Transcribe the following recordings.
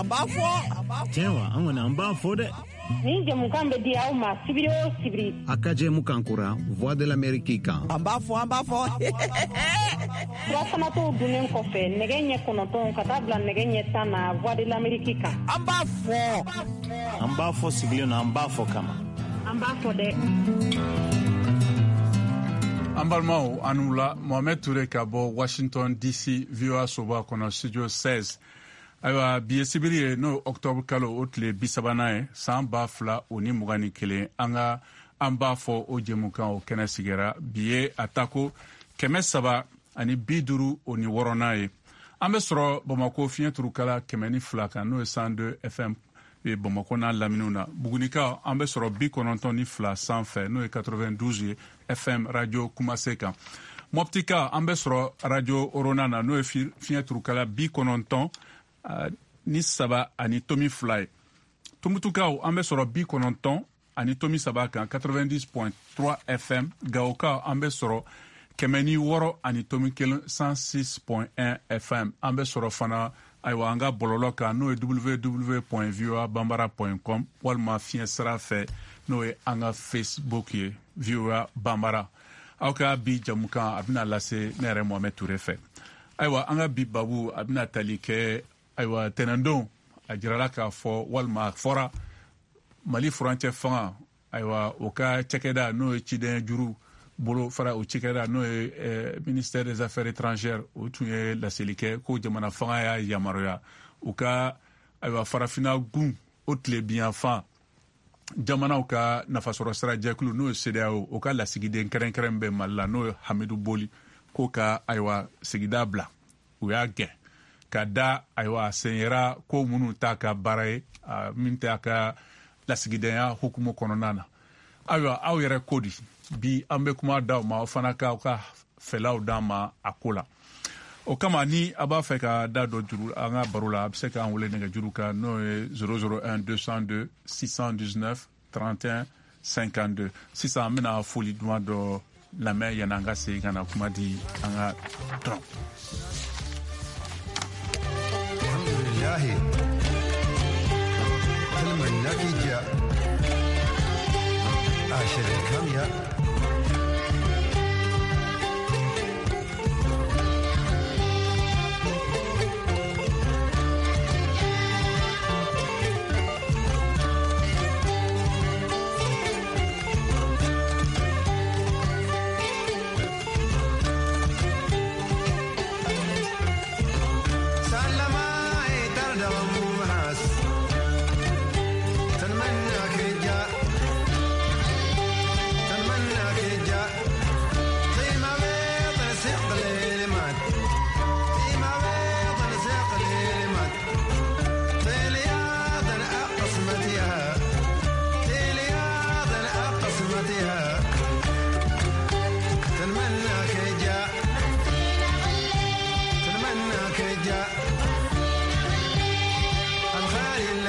Tiens, on a un bas faux de. Ni jamukan be dia uma sibiri o sibiri. Akaje mukankura, voix de l'Amérique kan. Amba fo. Wasana to dunen kofe, negenye konoton katabla negenye tana voix de l'Amérique kan. Amba fo sigilio na amba fo kama. Amba fo de. Ambalmao anula Mohamed Touré ka bɔ Washington DC VOA soba kɔnɔ studio 16. Ayiwa bi ye sibiri ye n'o octobre kalo o tile 30 ye san 2021 an b'a fɔ o jɛmukan o kɛnɛ sigira bi ye a ta ko 350 o ni 6 ye. An bɛ sɔrɔ Bamako fiɲɛ turukala 102 kan n'o ye 102 FM Bamako n'a laminiw na. Bugunika an bɛ sɔrɔ 92 sanfɛ n'o ye 92 ye FM radio Kumase kan. Moptika an bɛ sɔrɔ radio Orona na n'o ye fiɲɛ turukala 90 ni 3 ani tomi 2 ye. Tumutukaw an bɛ sɔrɔ 90 ani tomi 3 kan 90.3 FM. Gawoka an bɛ sɔrɔ 106 ani tomi 1 106.1 FM. An bɛ sɔrɔ fana ayiwa an ka bɔlɔlɔ kan n'o ye www.voabambara.com walima fiɲɛ sira fɛ n'o ye an ka Facebook ye VOA Bambara. Aw ka bi jamukan a bɛna lase ne yɛrɛ Mohamed Touré fɛ. Ayiwa an ka bi babu a bɛna tali kɛ ayiwa tɛnɛndon a jirala k'a fɔ walima a fɔra Mali furancɛ fanga ayiwa o ka cɛkɛda n'o ye ciden juru bolo fara o cikɛda n'o ye ministère des affaires étrangères o tun ye laseli kɛ ko jamana fanga y'a yamaruya u ka ayiwa farafina gun o tile biyanfan jamanaw ka nafasɔrɔ sira jɛkulu n'o ye CEDEAO o ka lasigiden kɛrɛnkɛrɛn bɛ Mali la n'o ye Hamidu Boli ko ka ayiwa sigida bila u y'a gɛn ka da ayiwa senyera ko minnu t'a ka baara ye min t'a ka lasigidenya hukumu kɔnɔna na ayiwa aw yɛrɛ ko di bi an bɛ kuma d'aw ma aw fana k'aw ka fɛlaw d'an ma a ko la o kama ni a b'a fɛ ka da dɔ juru an ka baro la a bɛ se k'an wele nɛgɛjuru kan n'o ye 001 202 619 31 52 sisan an bɛna foli duman dɔ lamɛn yanni an ka segin ka na kuma di an ka tɔn. alhamdulillahi kalman nakija ashir kamya الخالي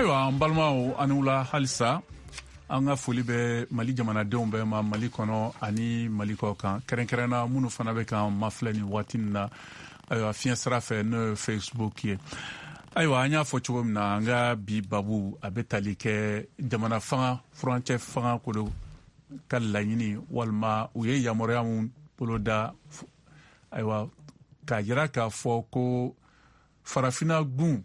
ayiwa an balimaw ani wula halisa an ka foli bɛ mali jamanadenw bɛɛ ma mali kɔnɔ ani mali kɔ kan kɛrɛnkɛrɛnna minnu fana bɛ kan mafilɛ nin waati nin na ayiwa fiɲɛ sira fɛ n'o ye facebook ye ayiwa an y'a fɔ cogo min na an ka bi babu a bɛ tali kɛ jamana fanga furancɛ fanga ko ka laɲini walima u ye yamaruya min bolo da ayiwa k'a jira k'a fɔ ko farafina gun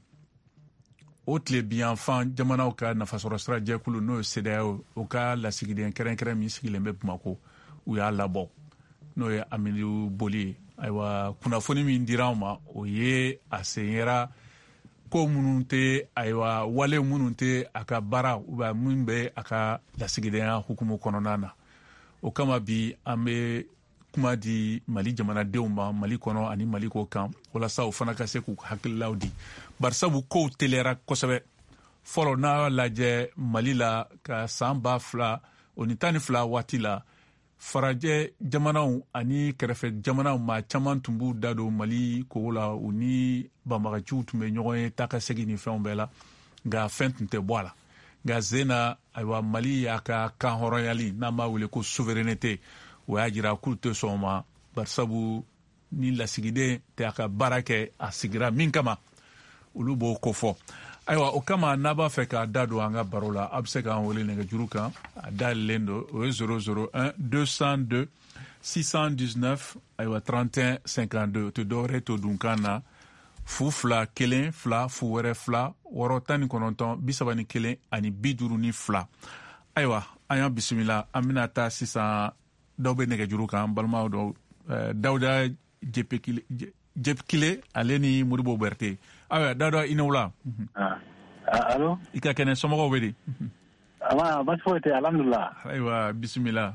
o tile biyanfan jamanaw ka nafasɔrɔ sira jɛkulu n'o ye CEDEAO o ka lasigiden kɛrɛnkɛrɛn min sigilen bɛ Bamako u y'a labɔ n'o ye Amadu Boli ye ayiwa kunnafoni min dira an ma o ye a senyera ko minnu tɛ ayiwa wale minnu tɛ a ka baara ubiyɛn min bɛ a ka lasigidenya hukumu kɔnɔna na o kama bi an bɛ kuma di mali jamanadenw ma mali kɔnɔ ani mali ko kan walasa o fana ka se k'u hakililaw di barisabu kow teliyara kosɛbɛ fɔlɔ n'a y'a lajɛ mali la ka san 2012 waati la farajɛ jamanaw ani kɛrɛfɛ jamanaw ma caman tun b'u da don mali kogo la u ni banbagaciw tun bɛ ɲɔgɔn ye taa ka segin ni fɛnw bɛɛ la nka fɛn tun tɛ bɔ a la nka sen na ayiwa mali y'a ka kan hɔrɔnyali n'an b'a wele ko souveraineté o y'a jira k'u tɛ sɔn o ma barisabu ni lasigiden tɛ a ka baara kɛ a sigira min kama olu b'o kofɔ ayiwa o kama n'a b'a fɛ k'a da don an ka baro la a bɛ se k'an wele nɛgɛjuru kan a dayɛlɛlen don o ye 001 202 619 ayiwa 31 52 o tɛ dɔwɛrɛ to dunkan na 2 1 2 0 wɛrɛ 2 6 19 31 ani 52 ayiwa an y'an bisimila an bɛna taa sisan dɔw bɛ nɛgɛjuru kan balimaw dɔw dawuda jepkile ale ni moribo berte ayiwa dawuda i ni wula alo i ka kɛnɛ somɔgɔw bɛ di basi foyi tɛ alhamdulila ayiwa bisimila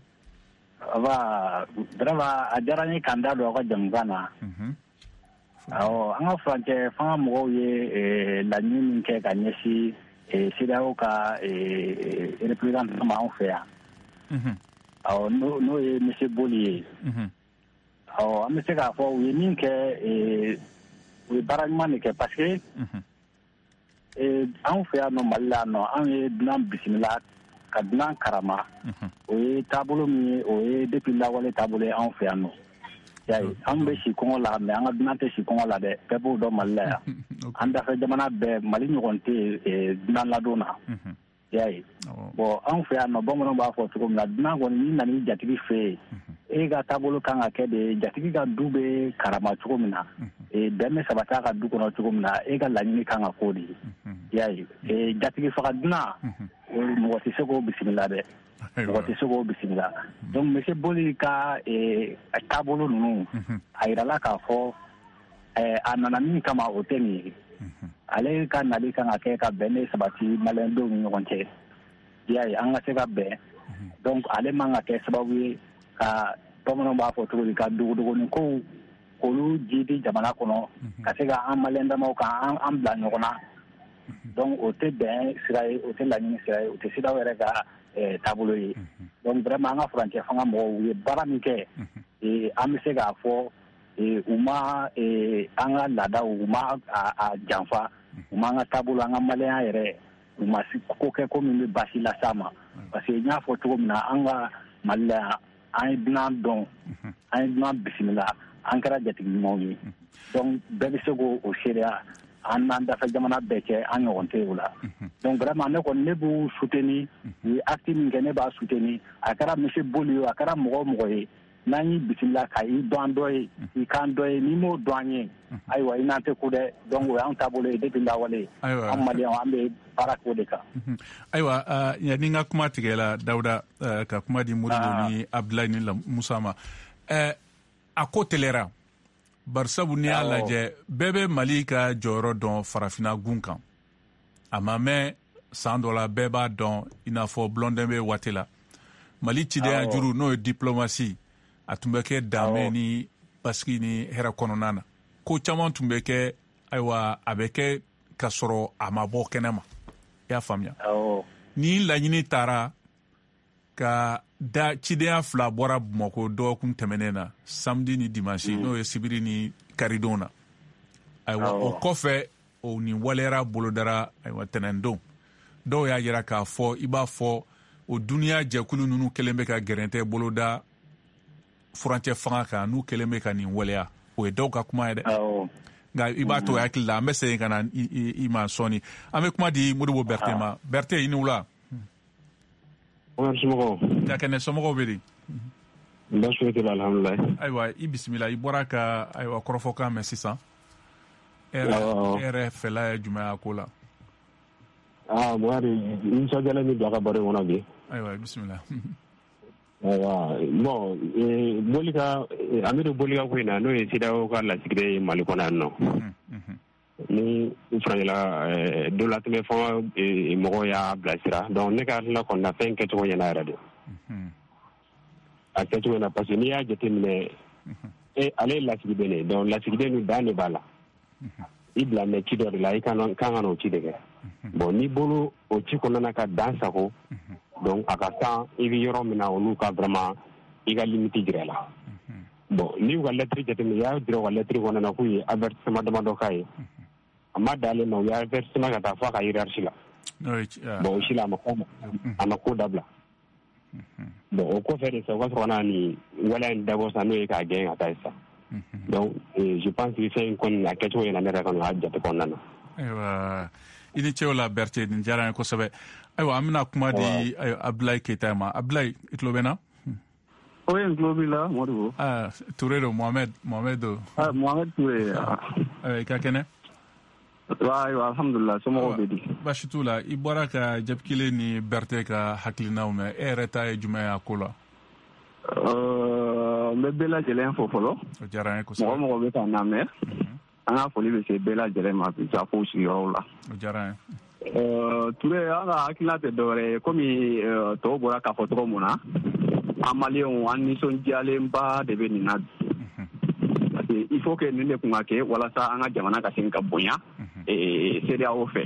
vraiment a diyara n ye k'an da don aw ka jamukan na awɔ an ka furancɛ fanga mɔgɔw ye laɲini min kɛ ka ɲɛsin CEDEAO ka représentant ma anw fɛ yan awɔ n'o ye monsieur Boli ye awɔ an bɛ se k'a fɔ u ye min kɛ u ye baara ɲuman de kɛ parce que anw fɛ yan nɔ Mali la nɔ anw ye dunan bisimila ka dunan karama o ye taabolo min ye o ye depuis lawale taabolo ye anw fɛ yan nɔ yaye an bɛ si kɔngɔ la mais an ka dunan tɛ si kɔngɔ la dɛ bɛɛ b'o dɔn Mali la yan an dafɛ jamana bɛɛ Mali ɲɔgɔn tɛ dunan ladon na yaye bon anw fɛ yan nɔ bamananw b'a fɔ cogo min na dunan kɔni n'i nan'i jatigi fɛ yen e ka taabolo kan ka kɛ de jatigi ka du bɛ karama cogo min na bɛn bɛ sabati a ka du kɔnɔ cogo min na e ka laɲini kan ka k'o de ye yaye jatigi faga dunan mɔgɔ tɛ se k'o bisimila dɛ mɔgɔ tɛ se k'o bisimila donc monsieur Boli ka taabolo ninnu a yirala k'a fɔ a nana min kama o tɛ nin ye ale ka nali kan ka kɛ ka bɛn ne sabati maliyɛndenw ni ɲɔgɔn cɛ y'a ye an ka se ka bɛn donc ale man ka kɛ sababu ye ka bamananw b'a fɔ cogo di ka dogodogonin kow k'olu ji di jamana kɔnɔ ka se ka an maliyɛn damaw kan an bila ɲɔgɔn na donc o tɛ bɛn sira ye o tɛ laɲini sira ye o tɛ CEDEAO yɛrɛ ka taabolo ye donc vraiment an ka furancɛ fanga mɔgɔw u ye baara min kɛ an bɛ se k'a fɔ u ma an ka laadaw u ma a janfa u ma an ka taabolo an ka maliyɛnya yɛrɛ u ma ko kɛ ko min bɛ basi las'a ma parce que n y'a fɔ cogo min na an ka Mali la yan an ye dunan dɔn an ye dunan bisimila an kɛra jatigi ɲumanw ye donc bɛɛ bɛ se k'o seereya an n'an dafɛ jamana bɛɛ cɛ an ɲɔgɔn tɛ o la donc vraiment ne kɔni ne b'u soutenir u ye acte min kɛ ne b'a soutenir a kɛra monsieur Boli ye a kɛra mɔgɔ o mɔgɔ ye n'an y'i bisimila ka i dɔn dɔ ye i k'an dɔ ye n'i m'o dɔn an ye ayiwa i n'an tɛ ko dɛ donc o y'an taabolo ye depuis lawale an maliyɛnw an bɛ baara k'o de kan ayiwa yanni n ka kuma tigɛla Dawuda ka kuma di Modibo ni Abdulayi ni Musa ma a ko telera barisabu n'i y'a lajɛ bɛɛ bɛ Mali ka jɔyɔrɔ dɔn farafina gun kan a ma mɛn san dɔ la bɛɛ b'a dɔn i n'a fɔ Blondin bɛ waati la Mali cidenya juru n'o ye diplomasi a tun bɛ kɛ danbe ni basigi ni hɛrɛ kɔnɔna na ko caman tun bɛ kɛ ayiwa a bɛ kɛ ka sɔrɔ a ma bɔ kɛnɛ ma i y'a faamuya ni laɲini taara ka da cidenya 2 bɔra Bamako dɔgɔkun tɛmɛnen na samedi ni dimanche n'o ye sibiri ni karidon na ayiwa o kɔfɛ o ni walera bolodara aywa tenendo dɔw y'a yira k'a fɔ i b'a fɔ o duniya jɛkulu ninnu kelen bɛ ka gɛrɛntɛ boloda furancɛ fanga kan n'u kelen bɛ ka nin waleya o ye dɔw ka kuma ye dɛ nka i b'a to hakili la an bɛ segin ka na i ma sɔɔni an bɛ kuma di Modibo Berete ma Berete i ni wula ka kɛnɛ somɔgɔw bɛ di ayiwa i bisimila i bɔra ka ayiwa kɔrɔfɔkan mɛn sisan e yɛrɛ fɛla ye jumɛn a ko la Muhari nisɔndiyalen min don a ka baro kɔnɔ bi ayiwa bisimila bon Amidu bolika ko in na n'o ye CEDEAO ka lasigiden ye Mali kɔnɔ yan nɔ ni farala dɔlatɛmɛ fanga mɔgɔw y'a bilasira donc ne ka hakilina kɔni na fɛn kɛcogo ɲɛna yɛrɛ de a kɛcogo ɲɛna parce que n'i y'a jateminɛ ale ye lasigiden de donc lasigiden min dan de b'a la i bila mɛ ci dɔ de la i kan ka n'o ci de kɛ bon n'i bolo o ci kɔnɔna ka dan sago donc a ka kan i bɛ yɔrɔ min na olu ka vraiment i ka limite jira la bon n'i y'u ka lettre jateminɛ i y'a jira u ka lettre kɔnɔna k'u ye avertissement damadɔ k'a ye a ma d'ale ma u ye avertissement ka taa fɔ a ka hiérarchie la bon o si la a ma ko dabila bon o kɔfɛ de sa u ka sɔrɔ ka na nin waleya in dabɔ sa n'o ye k'a gɛn ka taa ye sa donc je pense que fɛn in kɔni a kɛcogo yɛlɛ ne yɛrɛ kɔni a jate kɔnɔna na ayiwa i ni cɛw la Berete nin diyara n ye kosɛbɛ ayiwa an bɛna kuma di Abdulaye Keyita ma Abdulaye i tulo bɛ na o ye n tulo b'i la Modibo Ture don Mohamed do Mohamed Ture i ka kɛnɛ ayiwa alhamdulillah somɔgɔw bɛ di baasi t'u la i bɔra ka Jabi kelen ni Berete ka hakilinaw mɛn e yɛrɛ ta ye jumɛn ye a ko la n bɛ bɛɛ lajɛlen fo fɔlɔ o diyara n ye kosɛbɛ mɔgɔ bɛ k'an lamɛn an ka foli bɛ se bɛɛ lajɛlen ma bi ka fo sigiyɔrɔw la o diyara n ye Ture an ka hakilina tɛ dɔwɛrɛ ye komi tɔw bɔra k'a fɔ cogo mun na an maliyɛnw an nisɔndiyalenba de bɛ nin na parce que il faut que nin de kun ka kɛ walasa an ka jamana ka se ka bonya CEDEAO fɛ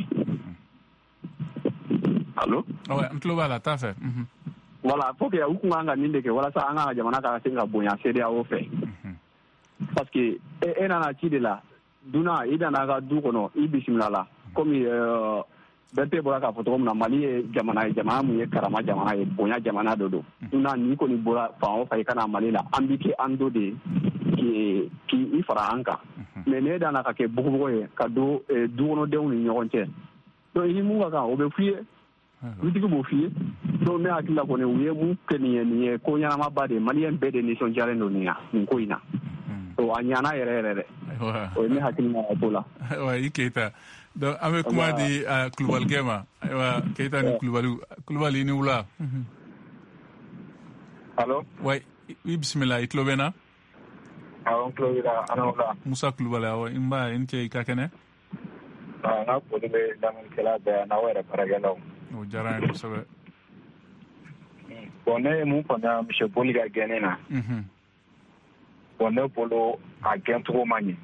allo n tulo b'a la t'a fɛ voilà faut que u kun kan ka nin de kɛ walasa an ka jamana ka se ka bonya CEDEAO fɛ parce que e nana ci de la duna i nana ka du kɔnɔ i bisimila la komi Berete bɔra k'a fɔ cogo min na Mali ye jamana mun ye karama jamana ye bonya jamana dɔ don duna n'i kɔni bɔra fan o fan i ka na Mali la an bi kɛ an dɔ de ye k'i fara an kan mais ne nana ka kɛ bugubugu ye ka don dukɔnɔdenw ni ɲɔgɔn cɛ donc i ni mun ka kan o bɛ f'i ye dutigi b'o f'i ye donc ne hakili la kɔni u ye mun kɛ nin ye ko ɲɛnamaba de ye maliyɛn bɛɛ de nisɔndiyalen don nin ko in na a ɲana yɛrɛ yɛrɛ dɛ o ye ne hakilina ye ko la i Keyita donc an bɛ kuma di Kulubalikɛ ma ayiwa Keyita ni Kulubali i ni wula allo wa i bisimila i tulo bɛ na awɔ n tulo b'i la an wula Musa Kulubali awɔ n ba i ni ce i ka kɛnɛ n ka foli bɛ lamɛnnikɛla bɛɛ n'aw yɛrɛ baarakɛlaw o diyara n ye kosɛbɛ bon ne ye mun faamuya monsieur Boli ka gɛnni na bon ne bolo a gɛncogo ma ɲɛ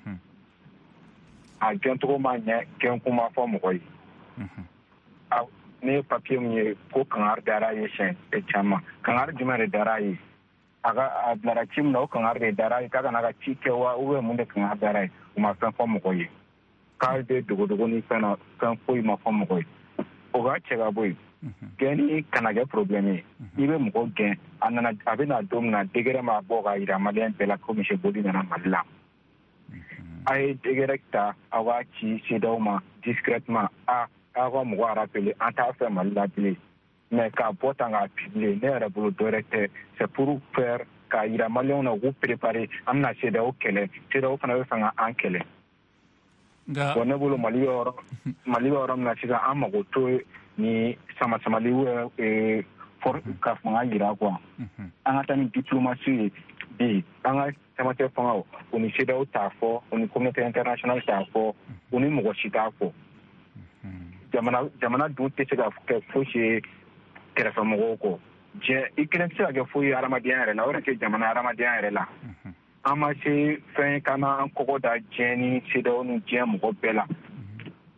a gɛncogo ma ɲɛ gɛnkun ma fɔ mɔgɔ ye ne ye papiye min ye ko kangari dara a ye siɲɛ caman kangari jumɛn de dara a ye a bilara ci min na o kangari de dara a ye k'a kana ka ci kɛ wa ou bien mun de kangari dara a ye o ma fɛn fɔ mɔgɔ ye k'a bɛ dogodogo ni fɛn na fɛn foyi ma fɔ mɔgɔ ye o ka cɛ ka bɔ yen gɛnni kana kɛ problème ye i bɛ mɔgɔ gɛn a bɛ na don min na degré ma bɔ ka jira maliyɛn bɛɛ la ko monsieur Boli nana Mali la a ye degré ta a b'a ci CEDEAO ma discrètement aw ka mɔgɔ rappelé an t'a fɛ Mali la bilen mais k'a bɔ tan k'a publier ne yɛrɛ bolo dɔ wɛrɛ tɛ c'est pour faire k'a jira maliyɛnw na u k'u préparer an bɛna CEDEAO kɛlɛ CEDEAO fana bɛ fɛ ka an kɛlɛ bon ne bolo Mali bɛ yɔrɔ min na sisan an mago to ni sama-samali ka fanga jira quoi an ka taa ni diplomatie ye bi an ka camancɛ fangaw o ni CEDEAO t'a fɔ o ni communauté internationale t'a fɔ o ni mɔgɔ si t'a fɔ jamana dun tɛ se ka kɛ fosi ye kɛrɛfɛmɔgɔw kɔ i kelen tɛ se ka kɛ foyi ye hadamadenya yɛrɛ la o yɛrɛ tɛ jamana hadamadenya yɛrɛ la an ma se fɛn kana an kɔgɔ da diɲɛ ni CEDEAO ni diɲɛ mɔgɔ bɛɛ la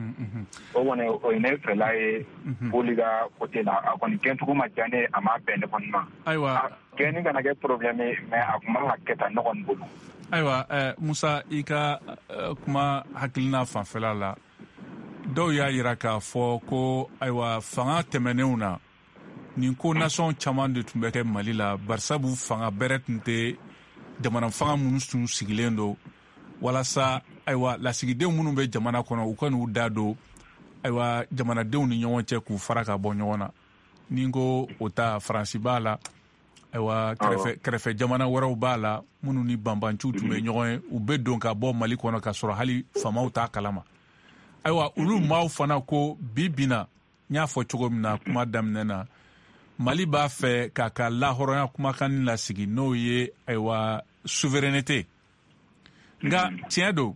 o kɔni o ye ne fɛla ye foli ka côté la a kɔni kɛcogo ma diya ne a ma bɛn ne kɔni ma ayiwa kɛni kana kɛ problème ye mais a kun man ka kɛ tan ne kɔni bolo ayiwa Musa i ka kuma hakilina fanfɛla la dɔw y'a yira k'a fɔ ko ayiwa fanga tɛmɛnenw na nin ko nasɔn caman de tun bɛ kɛ Mali la barisabu fanga bɛrɛ tun tɛ jamana fanga minnu tun sigilen don walasa ayiwa lasigidenw minnu bɛ jamana kɔnɔ u ka n'u da don ayiwa jamanadenw ni ɲɔgɔn cɛ k'u fara ka bɔ ɲɔgɔn na ni n ko o ta Faransi b'a la ayiwa kɛrɛfɛ jamana wɛrɛw b'a la minnu ni banbanciw tun bɛ ɲɔgɔn ye u bɛ don ka bɔ Mali kɔnɔ ka sɔrɔ hali famaw t'a kalama ayiwa olu maaw fana ko bi na n y'a fɔ cogo min na kuma daminɛ na Mali b'a fɛ k'a ka lahɔrɔnya kumakan lasigi n'o ye ayiwa souveraineté nka tiɲɛ don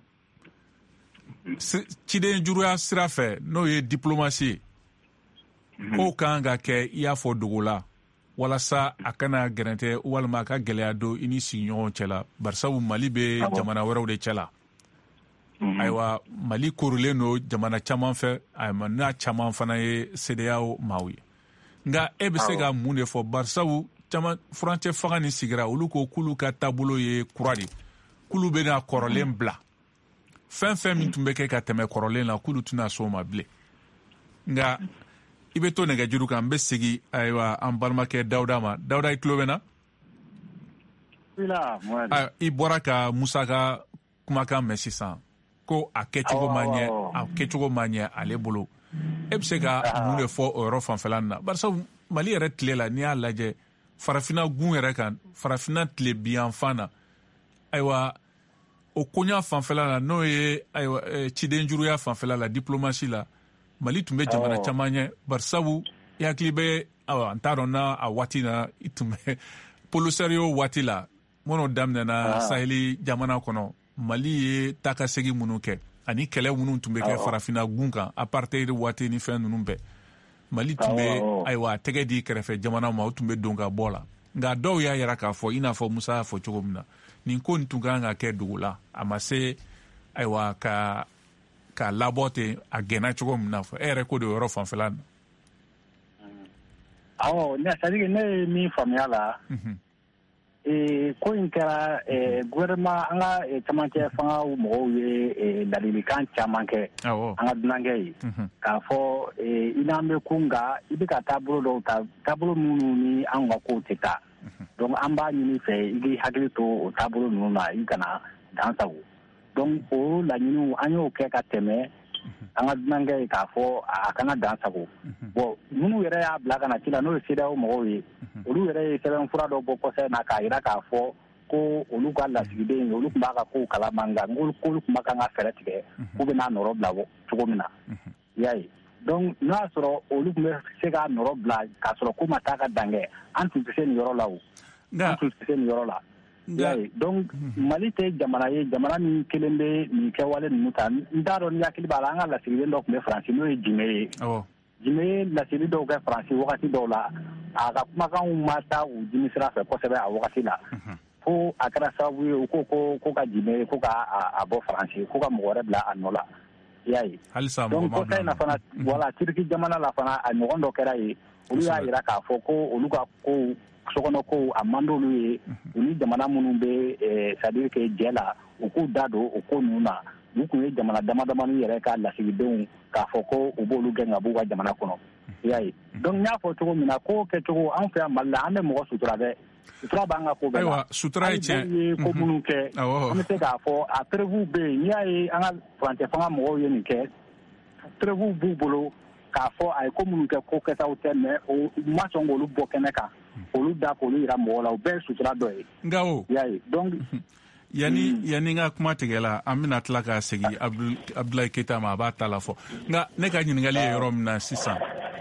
ciden juruya sira fɛ n'o ye diplomasi k'o kan ka kɛ i y'a fɔ dogo la walasa a kana gɛrɛntɛ walima a ka gɛlɛya don i ni sigiɲɔgɔn cɛla barisabu Mali bɛ jamana wɛrɛw de cɛla ayiwa Mali korilen don jamana caman fɛ ayiwa n'a caman fana ye CEDEAO maaw ye nka e bɛ se ka mun de fɔ barisabu caman furancɛ fanga ni sigira olu ko k'olu ka taabolo ye kura de k'olu bɛna kɔrɔlen bila fɛn min tun bɛ kɛ ka tɛmɛ kɔrɔlen la k'olu tɛna s'o ma bilen nka i bɛ to nɛgɛjuru kan n bɛ segin ayiwa an balimakɛ Dawuda ma Dawuda i tulo bɛ na i bɔra ka Musa ka kumakan mɛn sisan ko a kɛcogo ma ɲɛ ale bolo e bɛ se ka mun de fɔ o yɔrɔ fanfɛla na barisabu Mali yɛrɛ tile la n'i y'a lajɛ farafinna gun yɛrɛ kan farafinna tile biyanfan na ayiwa o koɲa fanfɛla la n'o ye ayiwa ciden juruya fanfɛla la diplomasi la Mali tun bɛ jamana caman ɲɛ barisabu i hakili bɛ n t'a dɔn na a waati na i tun bɛ Polisario waati la minnu daminɛna Saheli jamana kɔnɔ Mali ye taakasegin minnu kɛ ani kɛlɛ minnu tun bɛ kɛ farafinna gun kan apartheid waati ni fɛn ninnu bɛɛ Mali tun bɛ ayiwa tɛgɛ di kɛrɛfɛ jamana ma o tun bɛ don ka bɔ la nka dɔw y'a yira k'a fɔ i n'a fɔ Musa y'a fɔ cogo min na nin ko nin tun kan ka kɛ dugu la a ma se ayiwa ka labɔ ten a gɛnna cogo min na fɔ e yɛrɛ ko de yɔrɔ fanfɛla na awɔ ne ye min faamuya la ko in kɛra gouvernement an ka camancɛ fanga mɔgɔw ye ladilikan caman kɛ an ka dunankɛ ye k'a fɔ i n'an bɛ ko nka i bɛ ka taabolo dɔw ta taabolo minnu ni an ka kow tɛ taa donc an b'a ɲini fɛ i k'i hakili to o taabolo ninnu na i kana dansago donc o laɲiniw an y'o kɛ ka tɛmɛ an ka dunankɛ ye k'a fɔ a kana dansago bon minnu yɛrɛ y'a bila ka na ci la n'o ye CEDEAO mɔgɔw ye olu yɛrɛ ye sɛbɛnfura dɔ bɔ kɔsɛ na k'a jira k'a fɔ ko olu ka lasigiden olu tun b'a ka kow kalama nka k'olu tun b'a kan ka fɛɛrɛ tigɛ k'u bɛna nɔrɔ bila cogo min na i y'a ye donc n'a y'a sɔrɔ olu tun bɛ se ka nɔrɔ bila k'a sɔrɔ ko ma taa ka dan kɛ an tun tɛ se nin yɔrɔ la o an tun tɛ se nin yɔrɔ la i y'a ye donc Mali tɛ jamana ye jamana min kelen bɛ nin kɛwale ninnu ta n t'a dɔn ni hakili b'a la an ka lasigiden dɔ tun bɛ Faransi n'o ye Jime ye Jime ye lasigi dɔw kɛ Faransi wagati dɔw la a ka kumakanw ma taa u dimi sira fɛ kosɛbɛ a wagati la fo a kɛra sababu ye u ko ka Jime ko ka bɔ Faransi ko ka mɔgɔ wɛrɛ bila a nɔ la i y'a ye donc kɔsa in na fana voilà Turki jamana la fana a ɲɔgɔn dɔ kɛra ye olu y'a jira k'a fɔ ko olu ka kow sokɔnɔ kow a man d'olu ye u ni jamana minnu bɛ c'est à dire que jɛ la u k'u da don o ko ninnu na u tun ye jamana damadamani yɛrɛ ka lasigidenw k'a fɔ ko u b'olu gɛn ka b'u ka jamana kɔnɔ i y'a ye donc n y'a fɔ cogo min na ko kɛcogo an fɛ yan Mali la an bɛ mɔgɔ sutura dɛ sutura b'an ka ko bɛɛ la ayiwa sutura ye tiɲɛ ye ko minnu kɛ an bɛ se k'a fɔ a preuve bɛ yen n'i y'a ye an ka furancɛ fanga mɔgɔw ye nin kɛ preuve b'u bolo k'a fɔ a ye ko minnu kɛ ko kɛtaw tɛ mais o ma sɔn k'olu bɔ kɛnɛ kan olu da k'olu yira mɔgɔw la o bɛɛ ye sutura dɔ ye nka o i y'a ye donc yani n ka kuma tigɛ la an bɛna tila ka segin Abdulaye Keyita ma a b'a ta la fɔ nka ne ka ɲininkali ye yɔrɔ min na sisan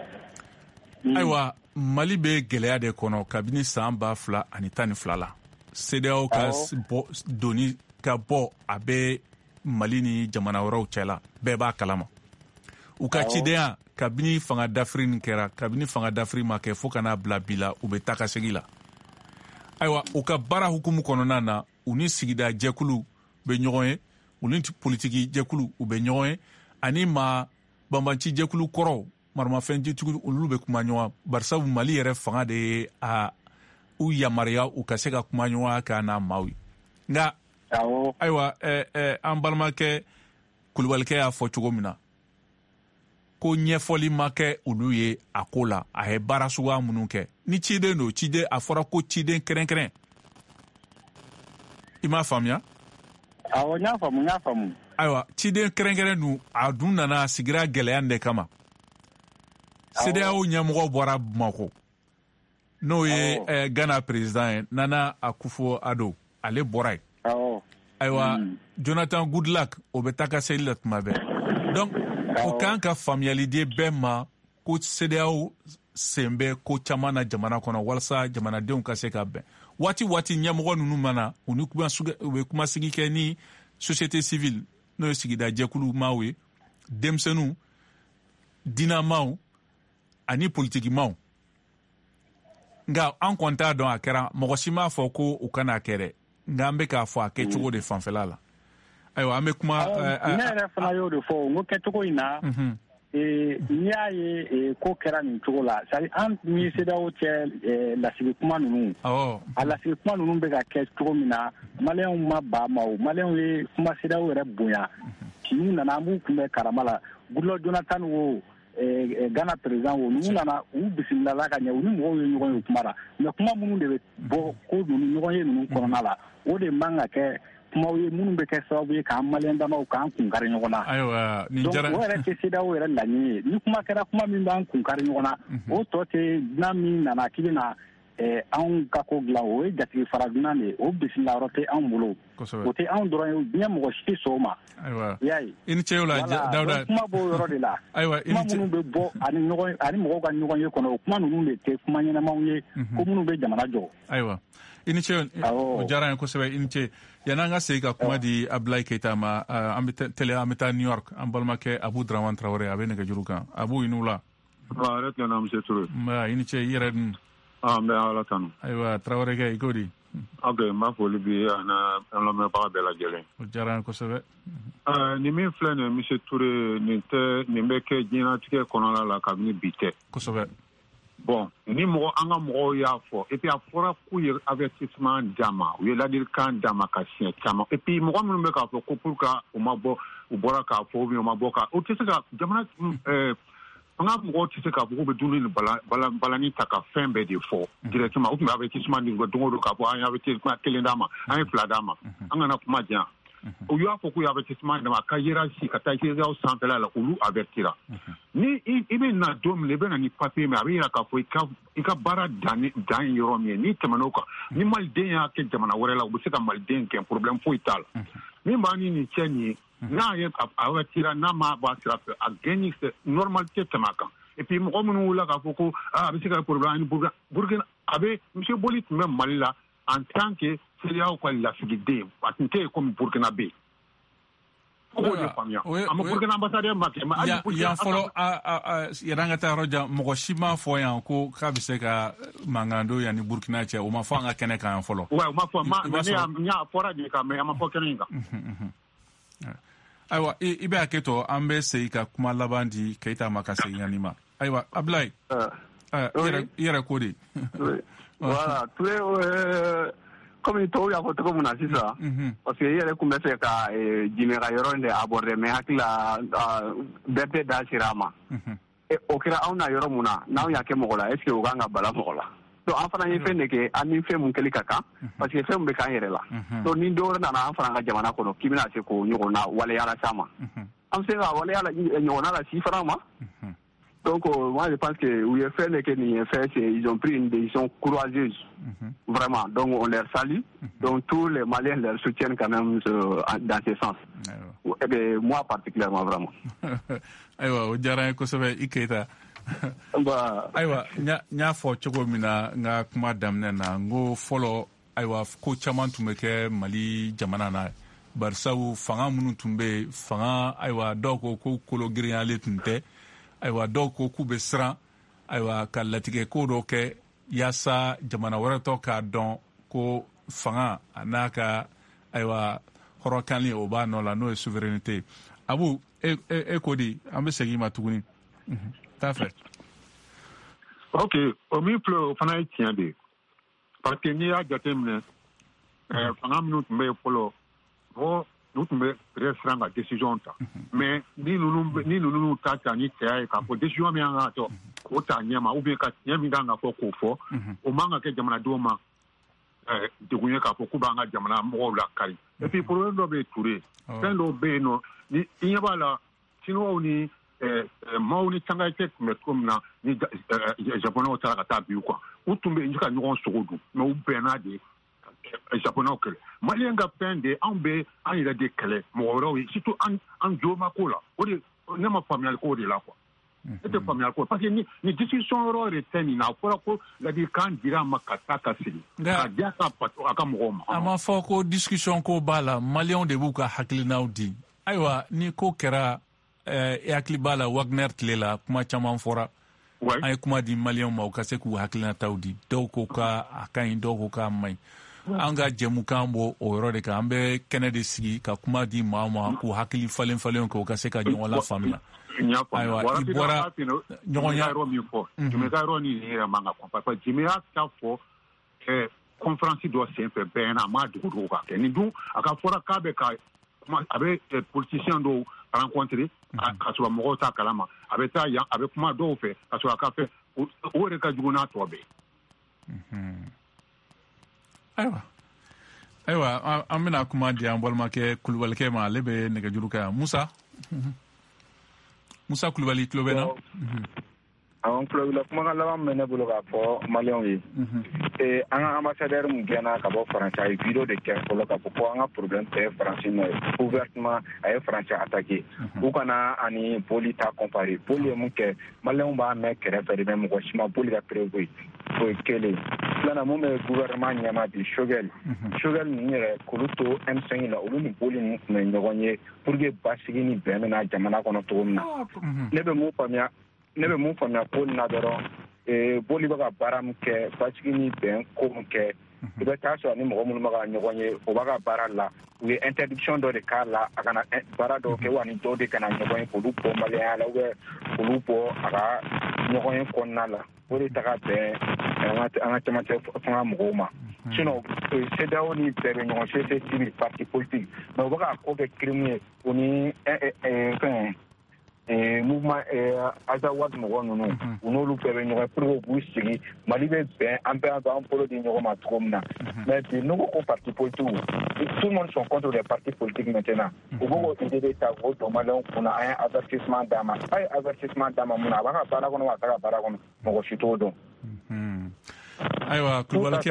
ayiwa Mali bɛ gɛlɛya de kɔnɔ kabini san 2012 la CEDEAO ka doni ka bɔ a bɛ Mali ni jamana wɛrɛw cɛla bɛɛ b'a kalama u ka cidenya kabini fanga dafiri nin kɛra kabini fanga dafiri ma kɛ fo ka n'a bila bi la u bɛ taa ka segin la ayiwa u ka baara hukumu kɔnɔna na u ni sigida jɛkulu bɛ ɲɔgɔn ye u ni politiki jɛkulu u bɛ ɲɔgɔn ye ani maa banbanci jɛkulu kɔrɔ maramafɛnjitigiw olu bɛ kuma ɲɔgɔn barisabu Mali yɛrɛ fanga de ye u yamaruya u ka se ka kuma ɲɔgɔn k'a n'a maaw ye nka ayiwa an balimakɛ Kulubalikɛ y'a fɔ cogo min na ko ɲɛfɔli ma kɛ olu ye a ko la a ye baara suguya minnu kɛ ni ciden don ciden a fɔra ko ciden kɛrɛnkɛrɛn i m'a faamuya awɔ n y'a faamu ayiwa ciden kɛrɛnkɛrɛn dun a dun nana sigira gɛlɛya de kama CEDEAO ɲɛmɔgɔ bɔra Bamako n'o ye Ghana président ye Nana Akufo-Addo ale bɔra yen ayiwa Jonathan Goodluck o bɛ taa ka seli la tuma bɛɛ donc o kan ka faamuyali di bɛɛ ma ko CEDEAO sen bɛ ko caman na jamana kɔnɔ walasa jamanadenw ka se ka bɛn waati ɲɛmɔgɔ ninnu mana u bɛ kumasigi kɛ ni société civile n'o ye sigida jɛkulu maaw ye denmisɛnninw diinɛmaw ani politikimaw nka an kɔni t'a dɔn a kɛra mɔgɔ si m'a fɔ ko u kana kɛ dɛ nka an bɛ k'a fɔ a kɛcogo de fanfɛla la ayiwa an bɛ kuma ne yɛrɛ fana y'o de fɔ n ko kɛcogo in na n'i y'a ye ko kɛra nin cogo la c'est-à-dire an ni CEDEAO cɛ lasigi kuma ninnu a lasigi kuma ninnu bɛ ka kɛ cogo min na maliyɛnw ma ban ma o maliyɛnw ye kuma CEDEAO yɛrɛ bonya n'u nana an b'u kunbɛn karama la Goodluck Jonathan wo Ghana président wo n'u nana u bisimilala ka ɲɛ u ni mɔgɔw ye ɲɔgɔn ye kuma la mais kuma minnu de bɛ bɔ ko ninnu ɲɔgɔn ye ninnu kɔnɔna la o de man ka kɛ kumaw ye minnu bɛ kɛ sababu ye k'an maliyɛn damaw k'an kunkari ɲɔgɔn na ayiwa nin jara donc o yɛrɛ tɛ CEDEAO yɛrɛ laɲini ye ni kuma kɛra kuma min b'an kunkari ɲɔgɔn na o tɔ tɛ dunan min nana k'i bɛna anw ka ko dilan o ye jatigi fara dunan de ye o bisimila yɔrɔ tɛ anw bolo o tɛ anw dɔrɔn ye diɲɛ mɔgɔ si tɛ sɔn o ma i y'a ye i ni ce o la Dawuda kuma b'o yɔrɔ de la kuma minnu bɛ bɔ ani mɔgɔw ka ɲɔgɔn ye kɔnɔ o kuma ninnu de tɛ kuma ɲɛnamaw ye ko minnu bɛ jamana jɔ ayiwa i ni ce o diyara n ye kosɛbɛ i ni ce yan'an ka segin ka kuma di Abdoulaye Keita ma an bɛ taa New York an balimakɛ Abu Dramane Traoré a bɛ nɛgɛjuru kan Abu i n'u la yɛrɛ tiɲɛna monsieur Touré i ni ce i yɛrɛ dun n bɛ Ala tanu ayiwa Traoré kɛ i ko di ok n b'a foli bi an lamɛnbaga bɛɛ lajɛlen o diyara n kosɛbɛ nin min filɛ nin monsieur Touré nin bɛ kɛ diɲɛlatigɛ kɔnɔna la kabini bi tɛ kosɛbɛ bon ni an ka mɔgɔw y'a fɔ et puis a fɔra k'u ye avertissement d'a ma u ye ladilikan d'a ma ka siɲɛ caman et puis mɔgɔ minnu bɛ k'a fɔ ko pour que u ma bɔ u bɔra k'a fɔ ou bien u ma bɔ ka o tɛ se ka jamana an ka mɔgɔw tɛ se k'a fɔ k'u bɛ dumuni ni balani ta ka fɛn bɛɛ de fɔ directement u tun bɛ avertissement di don o don k'a fɔ an ye avertissement kelen d'a ma an ye fila d'a ma an kana kuma diyan u y'a fɔ k'u ye avertissement d'a ma ka hiérarchie ka taa hiérarchie sanfɛla la olu avertira ni i bɛ na don min i bɛ na ni papier min a bɛ yira k'a fɔ i ka baara dan ye yɔrɔ min ye n'i tɛmɛn'o kan ni maliden y'a kɛ jamana wɛrɛ la u bɛ se ka maliden kɛ problème foyi t'a la min b'a ni nin cɛ nin ye n'a ye avertira n'a ma bɔ a sira fɛ a gagné normalité tɛmɛ a kan et puis mɔgɔ minnu wulila k'a fɔ ko a bɛ se ka problème ani Burkina a bɛ monsieur Boli tun bɛ Mali la en tant que CEDEAO ka lasigiden a tun tɛ yen comme Burkina bɛ Burkina ambassadeur ma kɛ yan fɔlɔ yɛrɛ an ka taa yɔrɔ jan mɔgɔ si m'a fɔ yan ko k'a bɛ se ka mankan don yan ni Burkina cɛ o ma fɔ an ka kɛnɛ kan yan fɔlɔ o ma fɔ n y'a fɔra de kan mais a ma fɔ kɛnɛ in kan ayiwa i bɛ hakɛ to an bɛ segin ka kuma laban di Keita ma ka segin yanni ma ayiwa Abdoulaye i yɛrɛ ko de voilà Touré comme tɔw y'a fɔ cogo min na sisan parce que i yɛrɛ tun bɛ fɛ ka Jimé ka yɔrɔ in de aborder mais hakili la bɛɛ tɛ da sera a ma o kɛra anw na yɔrɔ mun na n'anw y'a kɛ mɔgɔ la est ce que o kan ka bala mɔgɔ la donc an fana ye fɛn de kɛ an ni fɛn mun kɛli ka kan parce que fɛn mun bɛ k'an yɛrɛ la donc ni dɔwɛrɛ nana an fana ka jamana kɔnɔ k'i bɛna se k'o ɲɔgɔnna waleya la s'a ma an bɛ se ka waleya ɲɔgɔnna la si fana ma donc moi je pense que où il fait les ils ont pris une décision courageuse vraiment donc on les salue donc tous les Maliens les soutiennent quand même dans ce sens et bien moi particulièrement vraiment ayiwa o diyara n ye kosɛbɛ i Keita ayiwa n y'a fɔ cogo min na n ka kuma daminɛ na n ko fɔlɔ ayiwa ko caman tun bɛ kɛ Mali jamana na barisabu fanga minnu tun bɛ yen fanga ayiwa dɔw ko kolo girinyalen tun tɛ ayiwa dɔw ko k'u bɛ siran ayiwa ka latigɛ ko dɔ kɛ yaasa jamana wɛrɛ tɔ k'a dɔn ko fanga a n'a ka ayiwa hɔrɔnkanli o b'a nɔ la n'o ye souveraineté Abu e ko di an bɛ segin ma tuguni t'a fɛ. Ok, o min filɛ o fana ye tiɲɛ de ye parce que n'i y'a jateminɛ fanga minnu tun bɛ yen fɔlɔ mɔgɔ n'u tun bɛ presse siran ka décision ta mais ni ninnu ta ta ni cɛya ye k'a fɔ décision min kan ka ta k'o ta ɲɛ ma ou bien ka tiɲɛ min kan ka fɔ k'o fɔ o man ka kɛ jamanadenw ma degun ye k'a fɔ k'u b'an ka jamana mɔgɔw lakari et puis problème dɔ bɛ yen Ture fɛn dɔw bɛ yen nɔ ni i ɲɛ b'a la Chinois ni maaw ni Cangacɛ tun bɛ cogo min na ni Japonɛw taara ka taa bin u kan u tun bɛ ka ɲɔgɔn sogo dun mais u bɛnna de Japonɛw kɛlɛ Maliyɛn ka fɛn de an bɛ an yɛrɛ de kɛlɛ mɔgɔ wɛrɛw ye surtout an joma ko la o de ne ma faamuyali ko de la quoi ne tɛ faamuyali ko parce que ni discussion yɔrɔ de tɛ nin na a fɔra ko ladilikan dira a ma ka taa ka segin ka di a ka mɔgɔw ma. A ma fɔ ko discussion ko b'a la Maliyɛnw de b'u ka hakilinaw di ayiwa ni ko kɛra e hakili b'a la Wagner tile la kuma caman fɔra an ye kuma di Maliyɛnw ma u ka se k'u hakilinataw di dɔw ko ka a ka ɲi dɔw ko k'a man ɲi an ka jɛmukan bɔ o yɔrɔ de kan an bɛ kɛnɛ de sigi ka kuma di maa ma k'u hakili falen kɛ u ka se ka ɲɔgɔn lafaamuya. Ayiwa i bɔra ɲɔgɔnya yɔrɔ min fɔ Jimeka yɔrɔ ni yɛrɛ man ka kɔn parce que Jimeka t'a fɔ conférence dɔ senfɛ bɛɛ ɲɛna a m'a dogo ka kɛ nin dun a ka fɔra k'a bɛ ka a bɛ politicien dɔw rencontrer ka sɔrɔ mɔgɔw t'a kalama a bɛ taa yan a bɛ kuma dɔw fɛ ka sɔrɔ a ka fɛ o yɛrɛ ka jugu n'a tɔ bɛɛ. Ayiwa an bɛna kuma di an balimakɛ Kulubalikɛ ma ale bɛ nɛgɛjuru kan yan Musa Kulubali tulo bɛ na. Awɔ tulo b'i la kumakan laban min bɛ ne bolo k'a fɔ Maliyɛnw ye an ka ambassadeur min gɛnna ka bɔ Faransi a ye video de kɛ fɔlɔ k'a fɔ ko an ka problème tɛ Faransi nɔ ye ouvertement a ye Faransi attaqué u kana ani Poli ta comparer Poli ye mun kɛ Maliyɛnw b'a mɛn kɛrɛfɛ de mais mɔgɔ si ma Poli ka prévu o ye kelen filanan mun bɛ gouvernement ɲɛma bi Choguel ninnu yɛrɛ k'olu to M5 la olu ni Poli ninnu tun bɛ ɲɔgɔn ye pour que basigi ni bɛn bɛna jamana kɔnɔ cogo min na ne bɛ mun faamuya Poli na dɔrɔn Poli bɛ ka baara min kɛ basigi ni bɛn ko min kɛ i bɛ taa sɔrɔ ni mɔgɔ minnu bɛ ka ɲɔgɔn ye o b'a ka baara la u ye interdiction dɔ de k'a la a kana baara dɔw kɛ wa ni dɔw de kana ɲɔgɔn ye k'olu bɔ Maliyɛnya la k'olu bɔ a ka ɲɔgɔn ye kɔnɔna la o de ta ka bɛn an ka cɛmancɛ fanga mɔgɔw ma sinon CEDEAO ni bɛɛ bɛ ɲɔgɔn société civile parti politique mais u bɛ ka ko kɛ crime ye o ni fɛn mouvement Azawad mɔgɔ ninnu u n'olu bɛɛ bɛ ɲɔgɔn pour que u k'u sigi Mali bɛ bɛn an bɛɛ b'an bolo di ɲɔgɔn ma cogo min na mais bi n'u ko parti politique tout le monde sont contre les partis politiques maintenant u b'o idée de ta k'o don Maliyɛnw kunna an ye avertissement d'a ma a ye avertissement d'a ma mun na a b'a ka baara kɔnɔ wa a t'a ka baara kɔnɔ mɔgɔ si t'o dɔn. Ayiwa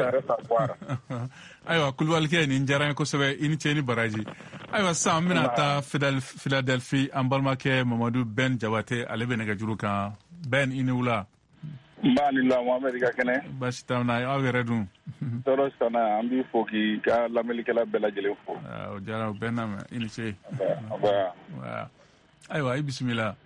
Kulubalikɛ nin diyara n ye kosɛbɛ i ni ce ni baraji ayiwa sisan an bɛna taa Philadelphie an balimakɛ Mamadu Ben Jabate ale bɛ nɛgɛjuru kan Ben i ni wula. N b'a ni la Mohamed ka kɛnɛ. Baasi t'an na aw yɛrɛ dun. Tɔɔrɔ si t'an na an b'i fo k'i ka lamɛnnikɛla bɛɛ lajɛlen fo. O diyara o bɛɛ na mɛn i ni ce. Ayiwa i bisimila.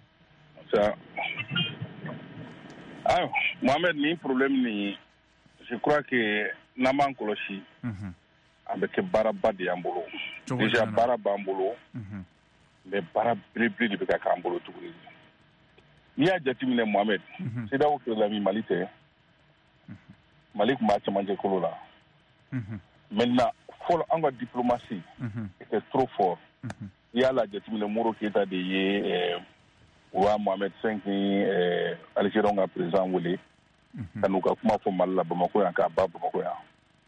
Ayiwa Mohamed nin problème nin je crois que n'an b'an kɔlɔsi an bɛ kɛ baaraba de y'an bolo déjà baara b'an bolo mais baara belebele de bɛ ka k'an bolo tuguni n'i y'a jateminɛ Mohamed CEDEAO kɛlɛla min Mali tɛ Mali tun b'a cɛmancɛ kolo la maintenant fɔlɔ an ka diplomatie était trop fort n'i y'a la jateminɛ Moro Keyita de ye wa Mohamed V ni Algériens ka président wele ka n'u ka kuma fɔ Mali la Bamako yan k'a ba Bamako yan.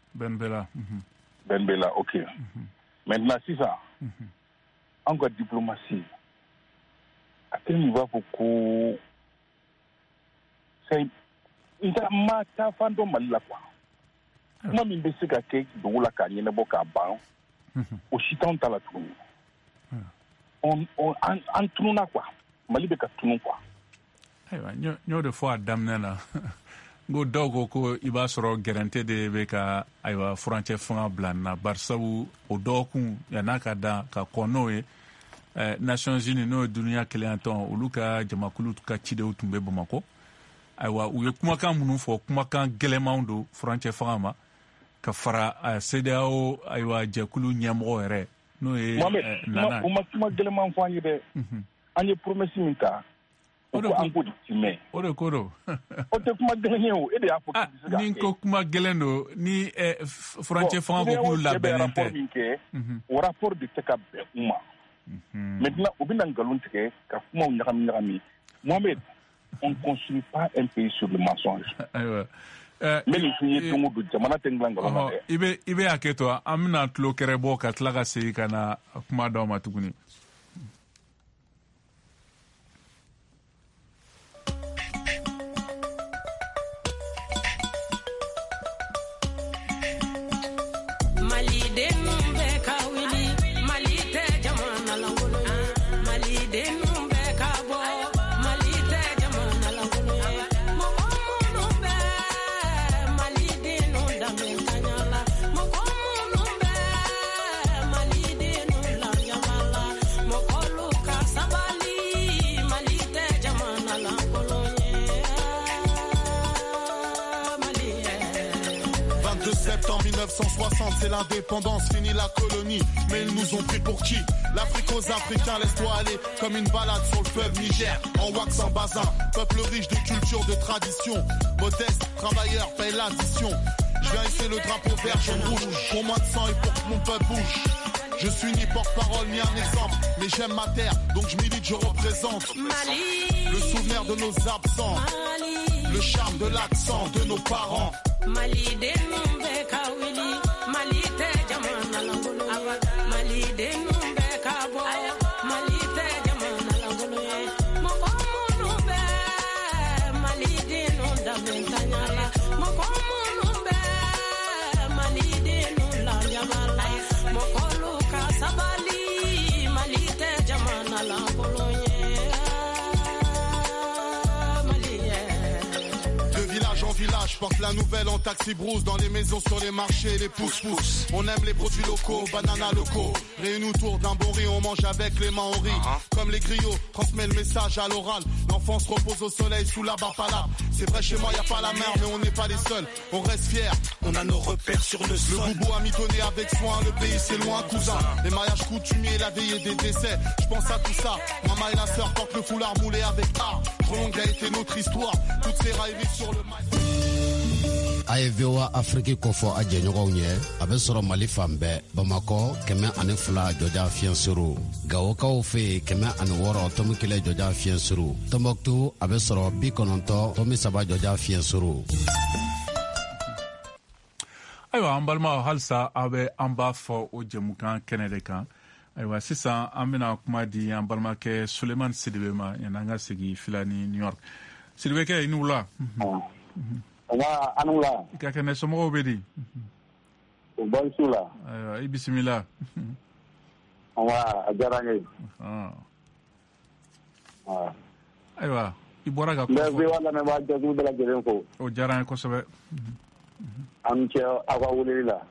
Ben Bella, ok. Maintenant sisan an ka diplomatie a tel niveau fɔ ko ma taa fan dɔ Mali la quoi kuma min bɛ se ka kɛ dugu la k'a ɲɛnabɔ k'a ban o si t'anw ta la tuguni an tununa quoi Mali bɛ ka tunu quoi. Ayiwa n y'o de fɔ a daminɛ na n ko dɔw ko i b'a sɔrɔ gɛrɛnte de bɛ ka ayiwa furancɛ fanga bila na barisabu o dɔgɔkun yan'a ka dan ka kɔn n'o ye Nations Unies n'o ye duniya kelenya tɔn olu ka jamakulu ka cidenw tun bɛ Bamako ayiwa u ye kumakan minnu fɔ kumakan gɛlɛnmanw don furancɛ fanga ma ka fara CEDEAO ayiwa jɛkulu ɲɛmɔgɔ yɛrɛ n'o ye Nana o ma kuma gɛlɛman fɔ an ye dɛ an ye promesse min ta o ko an k'o de timɛ o de ko don o tɛ kuma gɛlɛn ye o e de y'a fɔ k'i se ka kɛ ni ko kuma gɛlɛn don ni furancɛ fanga ko k'olu labɛnnen tɛ o rapport de tɛ ka bɛn u ma maintenant u bɛna nkalon tigɛ ka kumaw ɲagami ɲagami Mohamed on ne construit pas un pays sur le mensonge ayiwa mais nin tun ye don o don jamana tɛ dilan nkalon na dɛ i bɛ hakɛ to an bɛna tulo kɛrɛ bɔ ka tila ka segin ka na kuma d'aw ma tuguni. En 1960, c'est l'indépendance, fini la colonie. Mais ils nous ont pris pour qui? L'Afrique aux Africains, laisse-toi aller comme une balade sur le fleuve Niger. En wax, en bazin, peuple riche de culture, de tradition. Modeste, travailleur, paye l'addition. Je viens hisser le drapeau vert, jaune, rouge. Pour moins de sang et pour que mon peuple bouge. Je suis ni porte-parole ni un exemple, mais j'aime ma terre, donc je milite, je représente Mali. Le souvenir de nos absents, Mali. Le charme de l'accent de nos parents. Mali de numbe kawili, Mali te jamana langolo, Mali de numbe kabo, Mali te jamana langolo, Mokomo numbe, Mali de nunda mentanyala, Mokomo numbe, Mali de nunda jamala, Mokolo kasabali, Mali te jamana langolo. Village, porte la nouvelle en taxi brousse, dans les maisons, sur les marchés, les pousse-pousse. On aime les produits locaux, bananas locaux. Réunis autour d'un bon riz, on mange avec les mains, on rit. Comme les griots, transmet le message à l'oral. L'enfance repose au soleil sous la bafala. C'est vrai, chez moi, y a pas la mer, mais on n'est pas les seuls. On reste fiers, on a nos repères sur le sol. Le boubou a mitonné avec soin, le pays c'est loin, cousin. Les mariages coutumiers, la veillée des décès. Je pense à tout ça. Maman et la sœur portent le foulard moulé avec art. Trop longue a été notre histoire. Toutes ces railleries sur le maïs. A ye VOA Afrique kofɔ a jɛɲɔgɔnw ye a bɛ sɔrɔ Mali fan bɛɛ Bamakɔ 102 jɔja fiɲɛ suru Gawokaw fɛ 106 tɔmi 1 jɔja fiɲɛ suru Tombouctou a bɛ sɔrɔ 90 tɔmi 3 jɔja fiɲɛ suru. Ayiwa an balimaw halisa aw bɛ an b'a fɔ o jɛmukan kɛnɛ de kan. Ayiwa sisan an bɛna kuma di an balimakɛ Sulemani Sidibe ma yanni an ka segin filani New York. Sidibekɛ i ni wula. Anula. I ka kɛnɛ somɔgɔw bɛ di? O bɔri su la. Ayiwa i bisimila. A diyara n ye. Ayiwa i bɔra ka kɔfɔ. N bɛ VOA lamɛnbaga jɛkulu bɛɛ lajɛlen fo. O diyara n ye kosɛbɛ. An ni ce aw ka weleli la.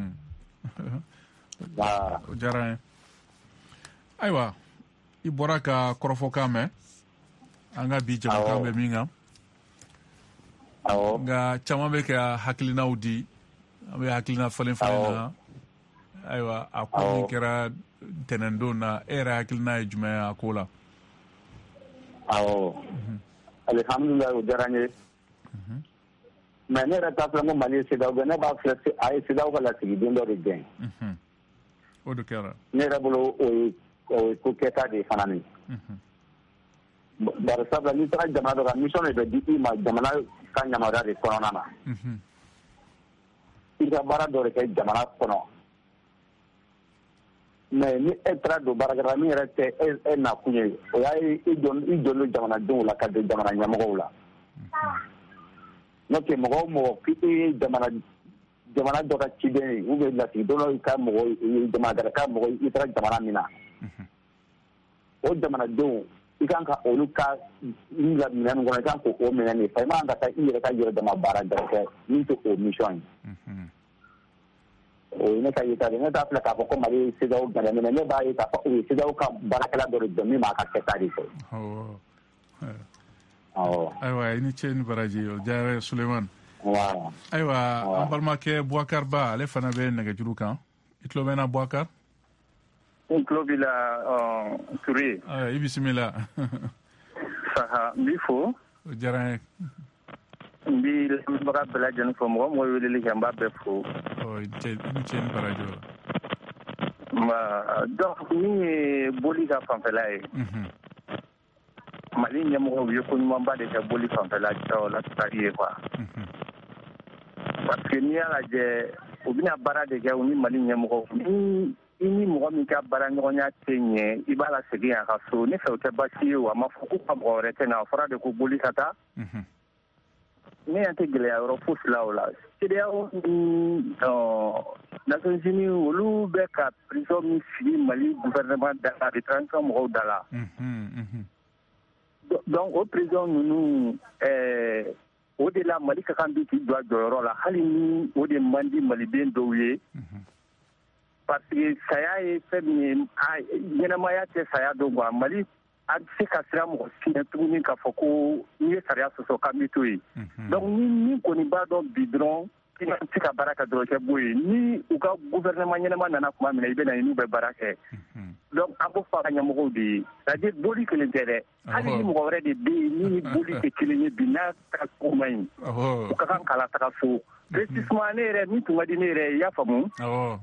O diyara n ye. Ayiwa i bɔra ka kɔrɔfɔkan mɛn an ka bi jamukan bɛ min kan. Nka caman bɛ ka hakilinaw di an bɛ hakilina falen na ayiwa a ko min kɛra ntɛnɛndon na e yɛrɛ hakilina ye jumɛn ye a ko la? Alihamdulilayi o diyara n ye mais ne yɛrɛ t'a filɛ ko Mali ye CEDEAO ne b'a filɛ a ye CEDEAO ka lasigiden dɔ de gɛn o de kɛra ne yɛrɛ bolo o ye ko kɛta de ye fana nin bari sabula n'i taara jamana dɔ kan mission de bɛ di i ma jamana ka yamaruya de kɔnɔna na i ka baara dɔ de kɛ jamana kɔnɔ mais ni e taara don baarakɛla min yɛrɛ tɛ e nakun ye o y'a ye i jɔlen don jamanadenw la ka don jamana ɲɛmɔgɔw la n'o tɛ mɔgɔ o mɔgɔ k'i ye jamana dɔ ka ciden ye ou bien lasigiden dɔ ka mɔgɔ jamana ka mɔgɔ i taara jamana min na o jamanadenw i kan ka olu ka minɛn min kɔnɔ i kan k'o minɛn de fa i man ka taa i yɛrɛ ka yɛrɛ dama baara dɔ kɛ min tɛ o mission ye o ye ne ka yeta de ne t'a filɛ k'a fɔ ko Mali ye CEDEAO gɛnɛ minɛ ne b'a ye k'a fɔ o ye CEDEAO ka baarakɛla dɔ de jɔ min b'a ka kɛta de fɛ. Ayiwa i ni ce ni baraji o diyara Sulemani. Ayiwa an balimakɛ Boubacar Ba ale fana bɛ nɛgɛjuru kan i tulo bɛ n na Boubacar? n tulo b'i la Ture. I bisimila. Saha n b'i fo. O diyara n ye. n b'i lamɛnbaga bɛɛ lajɛlen fo mɔgɔ mɔgɔ weleli kɛ n b'a bɛɛ fo. I ni ce ni baraji la. Donc min ye boli ka fanfɛla ye. Mali ɲɛmɔgɔw ye ko ɲumanba de kɛ boli fanfɛla la tari ye quoi. Parce que n'i y'a lajɛ u bɛna baara de kɛ u ni Mali ɲɛmɔgɔw ni i ni mɔgɔ min ka baara ɲɔgɔnya tɛ ɲɛ i b'a la segin a ka so ne fɛ o tɛ baasi ye wa a ma fɔ ko ka mɔgɔ wɛrɛ tɛ na a fɔra de ko boli ka taa. Ne yan tɛ gɛlɛya yɔrɔ fosi la o la CEDEAO ni Nations Unies olu bɛ ka prison min sigi Mali gouvernement da la de transition mɔgɔw da la. Donc o prison ninnu o de la Mali ka kan bi k'i jɔ a jɔyɔrɔ la hali ni o de man di maliden dɔw ye. Parce que saya ye fɛn min ye ɲɛnamaya tɛ saya dɔn quoi Mali a bɛ se ka siran mɔgɔ si ɲɛ tuguni k'a fɔ ko n'i ye sariya sɔsɔ k'an bɛ to yen. Donc ni kɔni b'a dɔn bi dɔrɔn i ka se ka baara kɛ dɔrɔn kɛ bɔ yen ni u ka gouvernement ɲɛnama nana tuma min na i bɛ na yen n'u bɛ baara kɛ. Donc an b'o fɔ a ka ɲɛmɔgɔw de ye c'est-à-dire boli kelen tɛ dɛ hali ni mɔgɔ wɛrɛ de bɛ yen min ni boli tɛ kelen ye bi n'a ka ko man ɲi u ka kan k'a lataga so. Précisément ne yɛrɛ min tun ka di ne yɛrɛ ye i y'a faamu.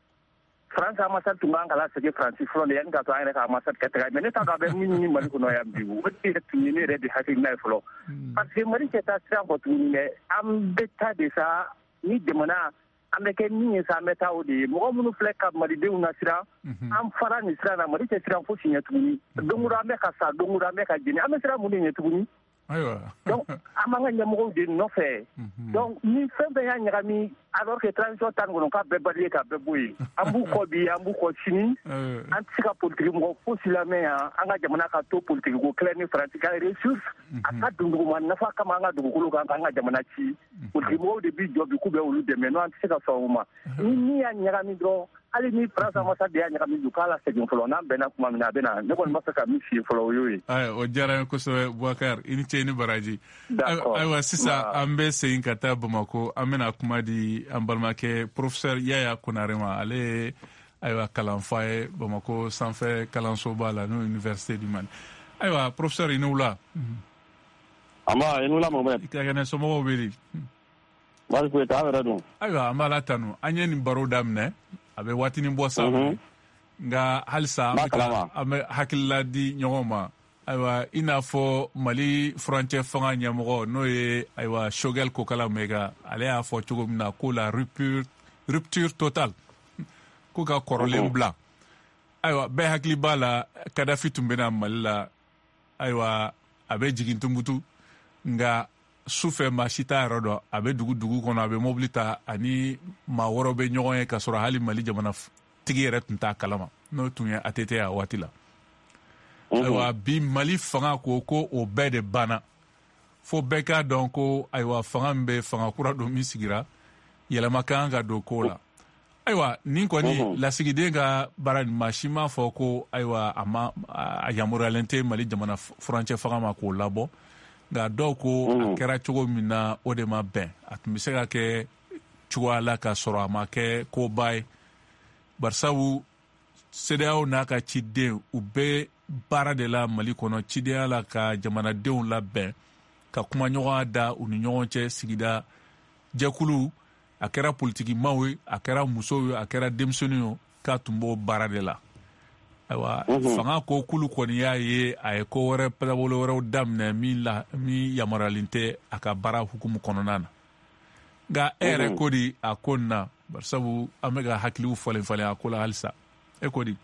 France ambassade tun kan ka lasegin Faransi fɔlɔ de yanni ka to an yɛrɛ ka ambassade kɛ taga mais ne t'a dɔn a bɛ min ɲini Mali kɔnɔ yan bi o de yɛrɛ tun ye ne yɛrɛ de hakilina ye fɔlɔ parce que Mali tɛ taa sira kɔ tuguni dɛ an bɛ taa de sa ni jamana an bɛ kɛ min ye sa an bɛ taa o de ye mɔgɔ minnu filɛ ka malidenw nasiran an fara nin sira na Mali tɛ siran fosi ɲɛ tuguni don o don an bɛ ka sa don o don an bɛ ka jeni an bɛ siran mun de ɲɛ tuguni. Donc an b'an ka ɲɛmɔgɔw de nɔfɛ donc ni fɛn fɛn y'a ɲagami alors que transition tan kɔnɔ k'a bɛɛ bali k'a bɛɛ bɔ yen an b'u kɔ bi an b'u kɔ sini an tɛ se ka politiki mɔgɔ fosi lamɛn yan an ka jamana ka to politiki ko kɛlɛ ni Faransi ka ressource a ka don duguma nafa kama an ka dugukolo kan k'an ka jamana ci politiki mɔgɔw de bi jɔ bi k'u bɛ olu dɛmɛ n'o an tɛ se ka sɔn o ma ni min y'a ɲagami dɔrɔn hali ni France ambassade de y'a ɲagami du k'a la segin fɔlɔ n'an bɛnna kuma min na a bɛ na ne kɔni b'a fɛ ka min f'i ye fɔlɔ o y'o ye. O diyara n ye kosɛbɛ Boubacar i ni ce i ni baraji. Ayiwa sisan an bɛ segin ka taa Bamako an bɛna kuma di an balimakɛ professeur Yaya Konare ma ale ye ayiwa kalanfa ye Bamako sanfɛ kalansoba la n'o Université du Mali. Ayiwa professeur i ni wula. Anba i ni wula Mohamed. I ka kɛnɛ somɔgɔw bɛ di. Baasi foyi tɛ an yɛrɛ dun. Ayiwa an b'a la tanu an ye nin baro daminɛ a bɛ waatinin bɔ sanfɛ nka halisa an bɛ hakilila di ɲɔgɔn ma. Ayiwa i n'a fɔ Mali furancɛ fanga ɲɛmɔgɔ n'o ye ayiwa Choguel Kokala Mayiga ale y'a fɔ cogo min na ko la rupture totale ko ka kɔrɔlen bila ayiwa bɛɛ hakili b'a la Kadafi tun bɛna Mali la ayiwa a bɛ jigin Tunbutu nka sufɛ maa si t'a yɔrɔ dɔn a bɛ dugu kɔnɔ a bɛ mobili ta ani maa wɔɔrɔ bɛ ɲɔgɔn ye ka sɔrɔ hali Mali jamana tigi yɛrɛ tun t'a kalama n'o tun ye ATT a waati la. Ayiwa bi Mali fanga ko o bɛɛ de banna fo bɛɛ k'a dɔn ko ayiwa fanga min bɛ fanga kura dɔ min sigira yɛlɛma kan ka don ko la ayiwa nin kɔni lasigiden ka baara nin maa si m'a fɔ ko ayiwa a yamaruyalen tɛ Mali jamana furancɛ fanga ma k'o labɔ nka dɔw ko a kɛra cogo min na o de ma bɛn a tun bɛ se ka kɛ cogoya la ka sɔrɔ a ma kɛ koba ye barisabu CEDEAO n'a ka ciden u bɛ baara de la Mali kɔnɔ cidenya la ka jamanadenw labɛn ka kumaɲɔgɔnya da u ni ɲɔgɔn cɛ sigida jɛkulu a kɛra politikimaw ye a kɛra musow ye a kɛra denmisɛnninw ye k'a tun b'o baara de la ayiwa fanga ko kulu kɔni y'a ye a ye ko wɛrɛ taabolo wɛrɛw daminɛ min yamaruyalen tɛ a ka baara hukumu kɔnɔna na nka e yɛrɛ ko di a ko nin na barisabu an bɛ ka hakiliw falen-falen a ko la halisa e ko di.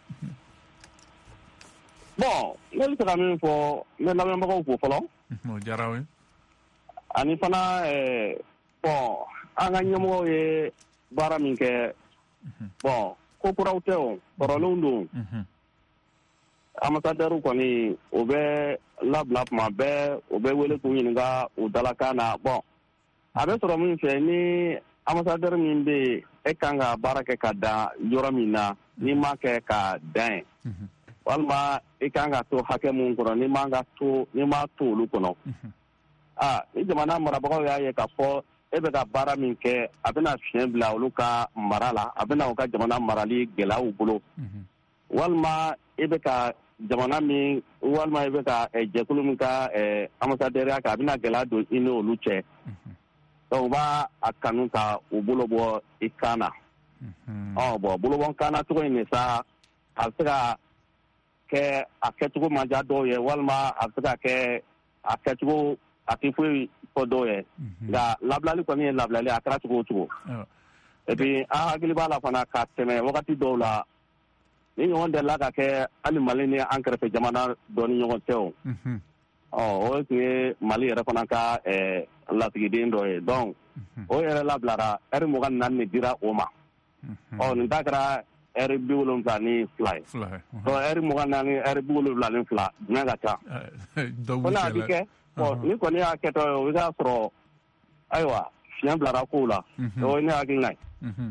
Bon ne bɛ se ka min fɔ n bɛ lamɛnbagaw fo fɔlɔ. O diyara n ye. Ani fana bon an ka ɲɛmɔgɔw ye baara min kɛ bon ko kuraw tɛ o kɔrɔlenw don. Ambassadeur kɔni o bɛ labila tuma bɛɛ o bɛ wele k'u ɲininka u dalakan na bon a bɛ sɔrɔ min fɛ ni ambassadeur min bɛ yen e kan ka baara kɛ ka dan yɔrɔ min na n'i ma kɛ ka dan ye. Walima i kan ka to hakɛ mun kɔnɔ n'i ma to olu kɔnɔ ni jamana marabagaw y'a ye k'a fɔ e bɛ ka baara min kɛ a bɛna fiɲɛ bila olu ka mara la a bɛna u ka jamana marali gɛlɛyaw bolo walima i bɛ ka jamana min walima i bɛ ka jɛkulu min ka ambassadeur kan a bɛna gɛlɛya don i n'olu cɛ donc u b'a a kanu ka u bolo bɔ i kan na bon bolobɔ kan na cogo in de sa a bɛ se ka kɛ a kɛcogo man diya dɔw ye walima a bɛ se ka kɛ a kɛcogo a tɛ foyi fɔ dɔw ye nka labilali kɔni ye labilali a kɛra cogo o cogo et puis an hakili b'a la fana ka tɛmɛ wagati dɔw la ni ɲɔgɔn delila ka kɛ hali Mali ni an kɛrɛfɛ jamana dɔ ni ɲɔgɔn cɛ o tun ye Mali yɛrɛ fana ka lasigiden dɔ ye donc o yɛrɛ labilara heure 24 de dira o ma nin ta kɛra heure 72 ye donc heure 24 heure 72 jumɛn ka ca ko n'a bɛ kɛ ni kɔni y'a kɛtɔ ye o bɛ k'a sɔrɔ ayiwa fiɲɛ bilara kow la o ye ne hakilina ye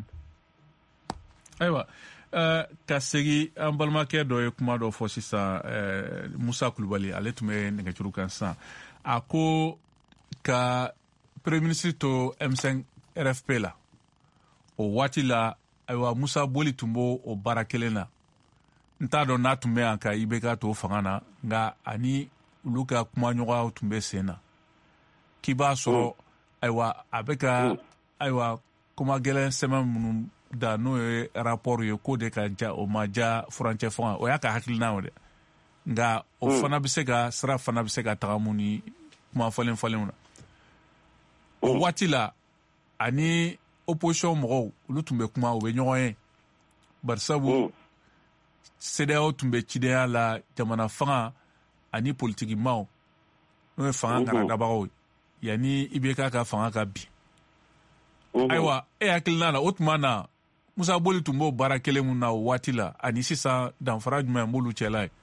ayiwa ka segi an balimakɛ dɔ ye kuma dɔ fɔ sisan Musa Kulubali ale tun bɛ nɛgɛjuru kan sisan a ko ka premier ministre to M5 RFP la o waati la ayiwa Musa Boli tun b'o o baara kelen na n t'a dɔn n'a tun bɛ yan ka IBK to fanga na nka ani olu ka kumaɲɔgɔnw tun bɛ sen na k'i b'a sɔrɔ ayiwa a bɛ ka ayiwa kuma gɛlɛn sɛbɛn minnu da n'o ye rapport ye k'o de ka ja o ma ja furancɛ fanga o y'a ka hakilina o dɛ nka o fana bɛ se ka sira fana bɛ se ka taga mun ni kuma falen-falenw na o waati la ani opposition mɔgɔw olu tun bɛ kuma u bɛ ɲɔgɔn ye barisabu CEDEAO tun bɛ cidenya la jamana fanga ani politiki maaw n'o ye fanga ŋanadabagaw ye yanni IBK ka fanga ka bin ayiwa e hakilina la o tuma na Musa Boli tun b'o baara kelen mun na o waati la ani sisan danfara jumɛn b'olu cɛla ye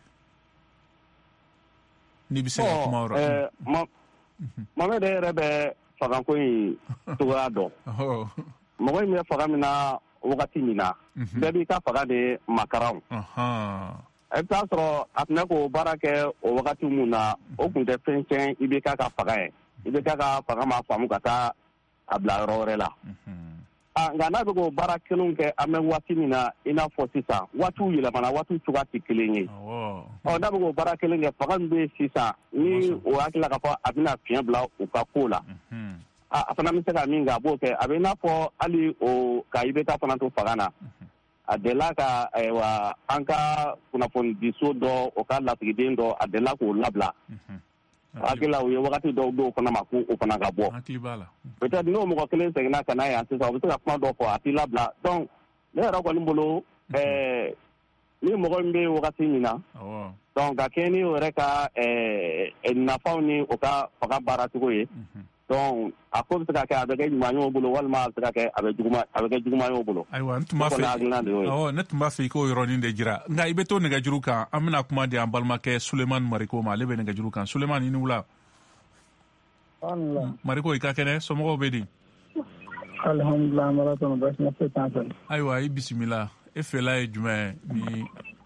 n'i bɛ se ka kuma yɔrɔ Mohamed yɛrɛ bɛ fangako in cogoya dɔn mɔgɔ in bɛ fanga min na wagati min na bɛɛ b'i ka fanga de makaran i bɛ taa sɔrɔ a tun bɛ k'o baara kɛ o wagati mun na o tun tɛ fɛn tiɲɛ IBK ka fanga ye IBK ka fanga ma faamu ka taa a bila yɔrɔ wɛrɛ la nka n'a bɛ k'o baara kelenw kɛ an bɛ waati min na i n'a fɔ sisan waatiw yɛlɛmana waatiw cogoya tɛ kelen ye n'a bɛ k'o baara kelen kɛ fanga min bɛ yen sisan ni o hakili la ka fɔ a bɛna fiɲɛ bila u ka ko la a fana bɛ se ka min kɛ a b'o kɛ a bɛ i n'a fɔ hali o ka IBK fana to fanga na a delila ka an ka kunnafonidiso dɔ o ka lasigiden dɔ a delila k'o labila hakili u ye wagati dɔw dɔw fana ma ko o fana ka bɔ peut-être n'o mɔgɔ kelen seginna ka na yan sisan o bɛ se ka kuma dɔ fɔ a t'i labila donc ne yɛrɛ kɔni bolo ni mɔgɔ min bɛ wagati min na donc ka kɛ ni o yɛrɛ ka nafaw ni o ka fanga baara cogo ye donc a ko bɛ se ka kɛ a bɛ kɛ ɲuman ye o bolo walima a bɛ se ka kɛ a bɛ kɛ juguman ye o bolo ayiwa ne tun b'a fɛ i k'o yɔrɔnin de jira nka i bɛ to nɛgɛjuru kan an bɛna kuma di an balimakɛ Sulemani Mariko ma ale bɛ nɛgɛjuru kan Sulemani i ni wula Mariko i ka kɛnɛ somɔgɔw bɛ di alhamdulilayi basi ma foyi t'an fɛ ayiwa i bisimila e fɛla ye jumɛn ni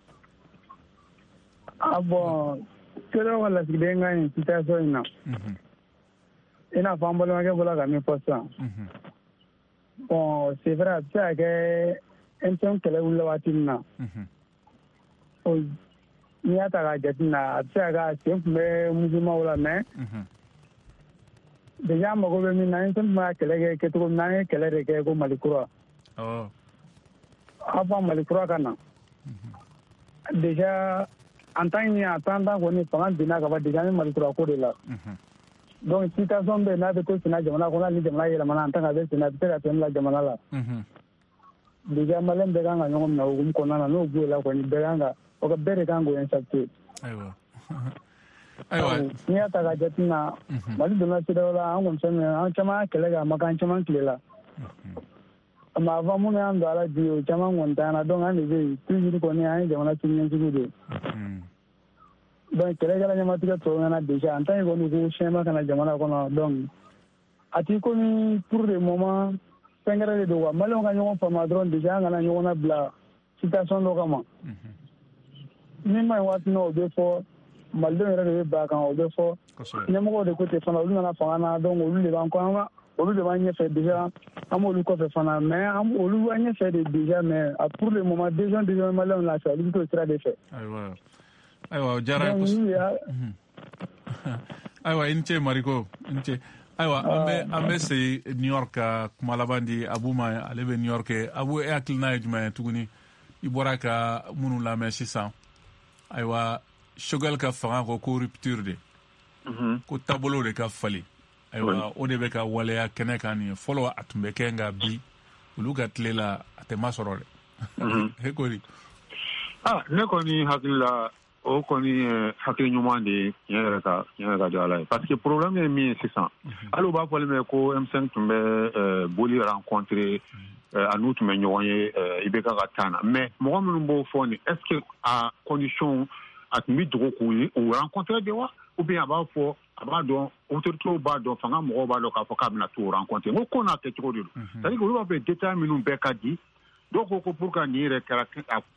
bon CEDEAO ka lasigiden ka nin situation in na i n'a fɔ an balimakɛ bɔra ka min fɔ sisan bon c'est vrai a bɛ se ka kɛ M5 kɛlɛ wulila waati min na n'i y'a ta k'a jateminɛ a bɛ se ka kɛ a sen tun bɛ musulmanw la mais déjà an mago bɛ min na M5 tun bɛ ka kɛlɛ kɛ cogo min na an ye kɛlɛ de kɛ ko Mali kura avant Mali kura ka na déjà en tant kɔni fanga binna ka ban déjà an bɛ Mali kura ko de la donc situation bɛ n'a bɛ to senna jamana kɔnɔ ni jamana yɛlɛmana en tant que a bɛ senna a bɛ se ka sen bila jamana la déjà maliyɛn bɛɛ kan ka ɲɔgɔn minɛ o hukumu kɔnɔna na n'o b'o la kɔni bɛɛ kan ka o ka bɛɛ de kan k'o insalte n'i y'a ta ka jateminɛ Mali donna CEDEAO la an kɔni fɛn min an caman y'a kɛlɛ kɛ a ma kan caman tilela mais avant minnu y'an don a la bi o caman kɔni t'an na donc an de bɛ yen toujours kɔni an ye jamana siniɲɛsigi de ye donc kɛlɛkɛla ɲɛmatigɛ tɔw ɲɛna déjà en tant que kɔni ko fiɲɛba kana jamana kɔnɔ donc a t'i komi pour le moment fɛn gɛrɛ de don quoi maliyɛnw ka ɲɔgɔn faamuya dɔrɔn déjà an kana ɲɔgɔn labila situation dɔ kama min ma ɲi waati na o bɛ fɔ malidenw yɛrɛ de bɛ ban a kan o bɛ fɔ ɲɛmɔgɔw de ko ten fana olu nana fanga na donc olu de b'an kɔ olu de b'an ɲɛfɛ déjà an b'olu kɔfɛ fana mais olu b'an ɲɛfɛ de déjà mais pour le moment déjà maliyɛnw lafiya olu bɛ t'o sira de fɛ. ayiwa o diyara ye kosɛbɛ. ayiwa i ni ce Mariko i ni ce. ayiwa an bɛ segin New York ka kuma laban di Abu ma ale bɛ New York ye. Abu e hakilina ye jumɛn ye tuguni i bɔra ka minnu lamɛn sisan ayiwa Choguel ka fanga ko rupture de ko taabolo de ka falen ayiwa o de bɛ ka waleya kɛnɛ kan nin ye fɔlɔ a tun bɛ kɛ nka bi olu ka tile la a tɛ masɔrɔ dɛ. e ko di. ne kɔni hakili la o kɔni hakili ɲuman de ye tiɲɛ yɛrɛ ka di Ala ye parce que problème ye min ye sisan hali u b'a fɔli mɛn ko M5 tun bɛ boli rencontre a n'u tun bɛ ɲɔgɔn ye IBK ka taa na mais mɔgɔ minnu b'o fɔ nin est ce que a condition a tun bɛ dogo k'u rencontre de wa ou bien a b'a fɔ a b'a dɔn autorités b'a dɔn fanga mɔgɔw b'a dɔn k'a fɔ k'a bɛna t'o rencontre n ko ko n'a kɛcogo de don c'est à dire que olu b'a fɛ détail minnu bɛɛ ka di dɔw ko pour que nin yɛrɛ kɛra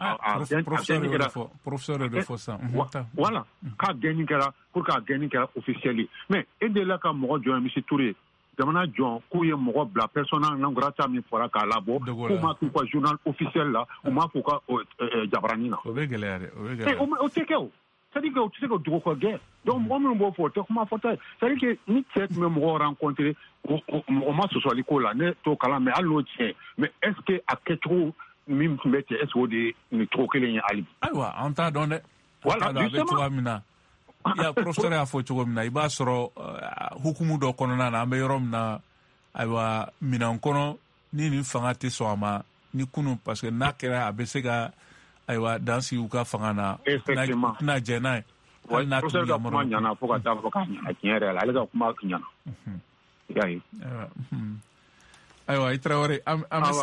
professeur de fɔ sisan voilà k'a gɛnni kɛra pour que a gɛnni kɛra officiel ye mais e delila ka mɔgɔ jɔn Misi Ture jamana jɔn k'u ye mɔgɔ bila persona non grata min fɔra k'a labɔ k'u ma k'u ka journal officiel la u ma k'u ka jabaranin na o bɛ gɛlɛya dɛ o bɛ gɛlɛya o tɛ kɛ o c'est-à-dire que o tɛ se ka dogo ka gɛn donc mɔgɔ minnu b'o fɔ o tɛ kuma fɔta ye c'est-à-dire que ni cɛ tun bɛ mɔgɔ rencontré mɔgɔ ma sɔsɔli ko la ne t'o kalan mais hali n'o tiɲɛ mais est ce que a kɛcogo min tun bɛ cɛ est ce que o de ye nin cogo kelen ye hali bi. ayiwa an t'a dɔn dɛ. voilà a bɛ cogoya min na professeur y'a fɔ cogo min na i b'a sɔrɔ hukumu dɔ kɔnɔna na an bɛ yɔrɔ min na ayiwa minɛn kɔnɔ ni nin fanga tɛ sɔn a ma ni kunun parce que n'a kɛra a bɛ se ka ayiwa dan sigi u ka fanga na tɛna jɛ n'a ye. professeur ka kuma ɲana fo ka taa fɔ k'a ɲana tiɲɛ yɛrɛ la ale ka kuma ɲana. i y'a ye. ayiwa i Traoré an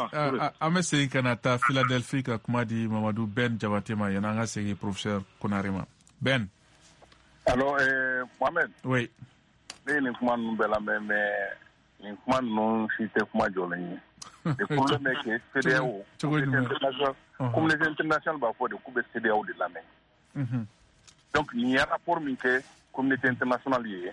bɛ segin ka na taa Philadelphie ka kuma di Mamadu Ben Jabate ma yanni an ka segin professeur Konare ma. Ben. alors Mohamed. oui. ne ye nin kuma ninnu bɛɛ lamɛn mais nin kuma ninnu si tɛ kuma jɔlen ye. le problème est que CEDEAO communauté internationale b'a fɔ de k'u bɛ CEDEAO de lamɛn. donc nin ye rapport min kɛ communauté internationale ye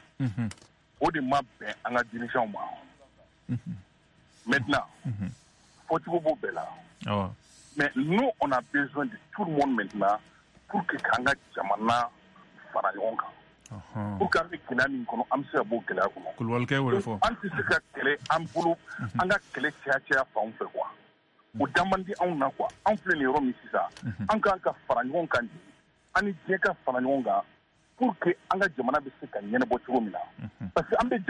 o de ma bɛn an ka dirigeants ma. maintenant fɔcogo b'o bɛɛ la mais nous on a besoin de tout le monde maintenant pour que k'an ka jamana fara ɲɔgɔn kan pour que an bɛ gɛlɛya min kɔnɔ an bɛ se ka bɔ gɛlɛya kɔnɔ. kulubalikɛ y'o de fɔ. an tɛ se ka kɛlɛ an bolo an ka kɛlɛ caya fan fɛ quoi o da man di anw na quoi an filɛ nin yɔrɔ min sisan an kan ka fara ɲɔgɔn kan de an ni diɲɛ ka fara ɲɔgɔn kan pour que an ka jamana bɛ se ka ɲɛnabɔ cogo min na parce que an bɛ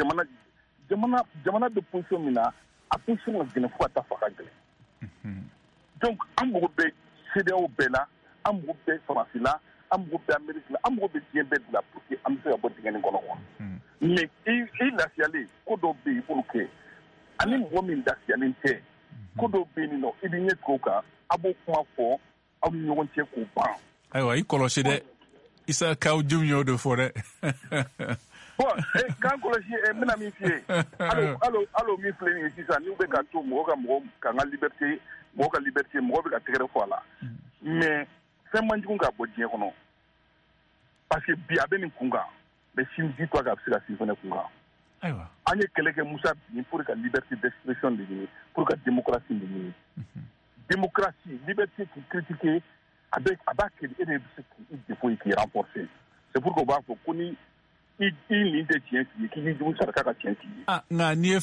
jamana bɛ position min na a position ka gɛlɛn fo ka taa fɔ ka gɛlɛn donc an mago bɛ CEDEAO bɛɛ la an mago bɛ Faransi la an mago bɛ Amérique la an mago bɛ diɲɛ bɛɛ de la pour que an bɛ se ka bɔ dingɛ nin kɔnɔ quoi mais i lafiyalen ko dɔw bɛ yen i b'olu kɛ ani mɔgɔ min lafiyalen tɛ ko dɔw bɛ yen nɔ i bɛ ɲɛ tugu o kan a b'o kuma fɔ aw ni ɲɔgɔn cɛ k'o ban. ayiwa i kɔlɔsi dɛ Isa kaw jum y'o de fɔ dɛ. bon k'an kɔlɔsi n bɛna min f'i ye hali min filɛ nin ye sisan n'u bɛ ka to mɔgɔ k'an ka liberté mɔgɔ bɛ ka tɛgɛrɛ fɔ a la mais fɛn man jugu ka bɔ diɲɛ kɔnɔ parce que bi a bɛ nin kun kan mais sini di to a bɛ se ka sigi fɛnɛ kun kan. ayiwa an ye kɛlɛ kɛ Musa Bini pour ka liberté d'expression de ɲini pour ka démocratie de ɲini démocratie liberté k'i critiquer a b'a kɛ e de bɛ se k'i défaut k'i renforcer c'est pour que u b'a fɔ ko ni i nin tɛ tiɲɛ f'i ye k'i k'i jugu saraka ka tiɲɛ f'i ye. nka n'i ye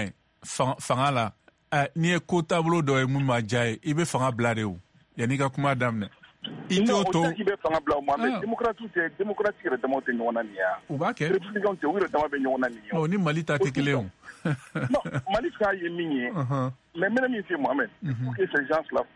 fanga la n'i ye ko taabolo dɔ ye mun ma diya ye i bɛ fanga bila de o yanni ka kuma daminɛ. i t'o to non o tɛ k'i bɛ fanga bila o ma mais démocratie yɛrɛ damaw tɛ ɲɔgɔn na nin ye wa. u b'a kɛ républicains tɛ u yɛrɛ dama bɛ ɲɔgɔn na nin ye wa. ni Mali ta tɛ kelen o. non Mali ka ye min ye mais n bɛna min f'i ye Mohamed pour que ces gens là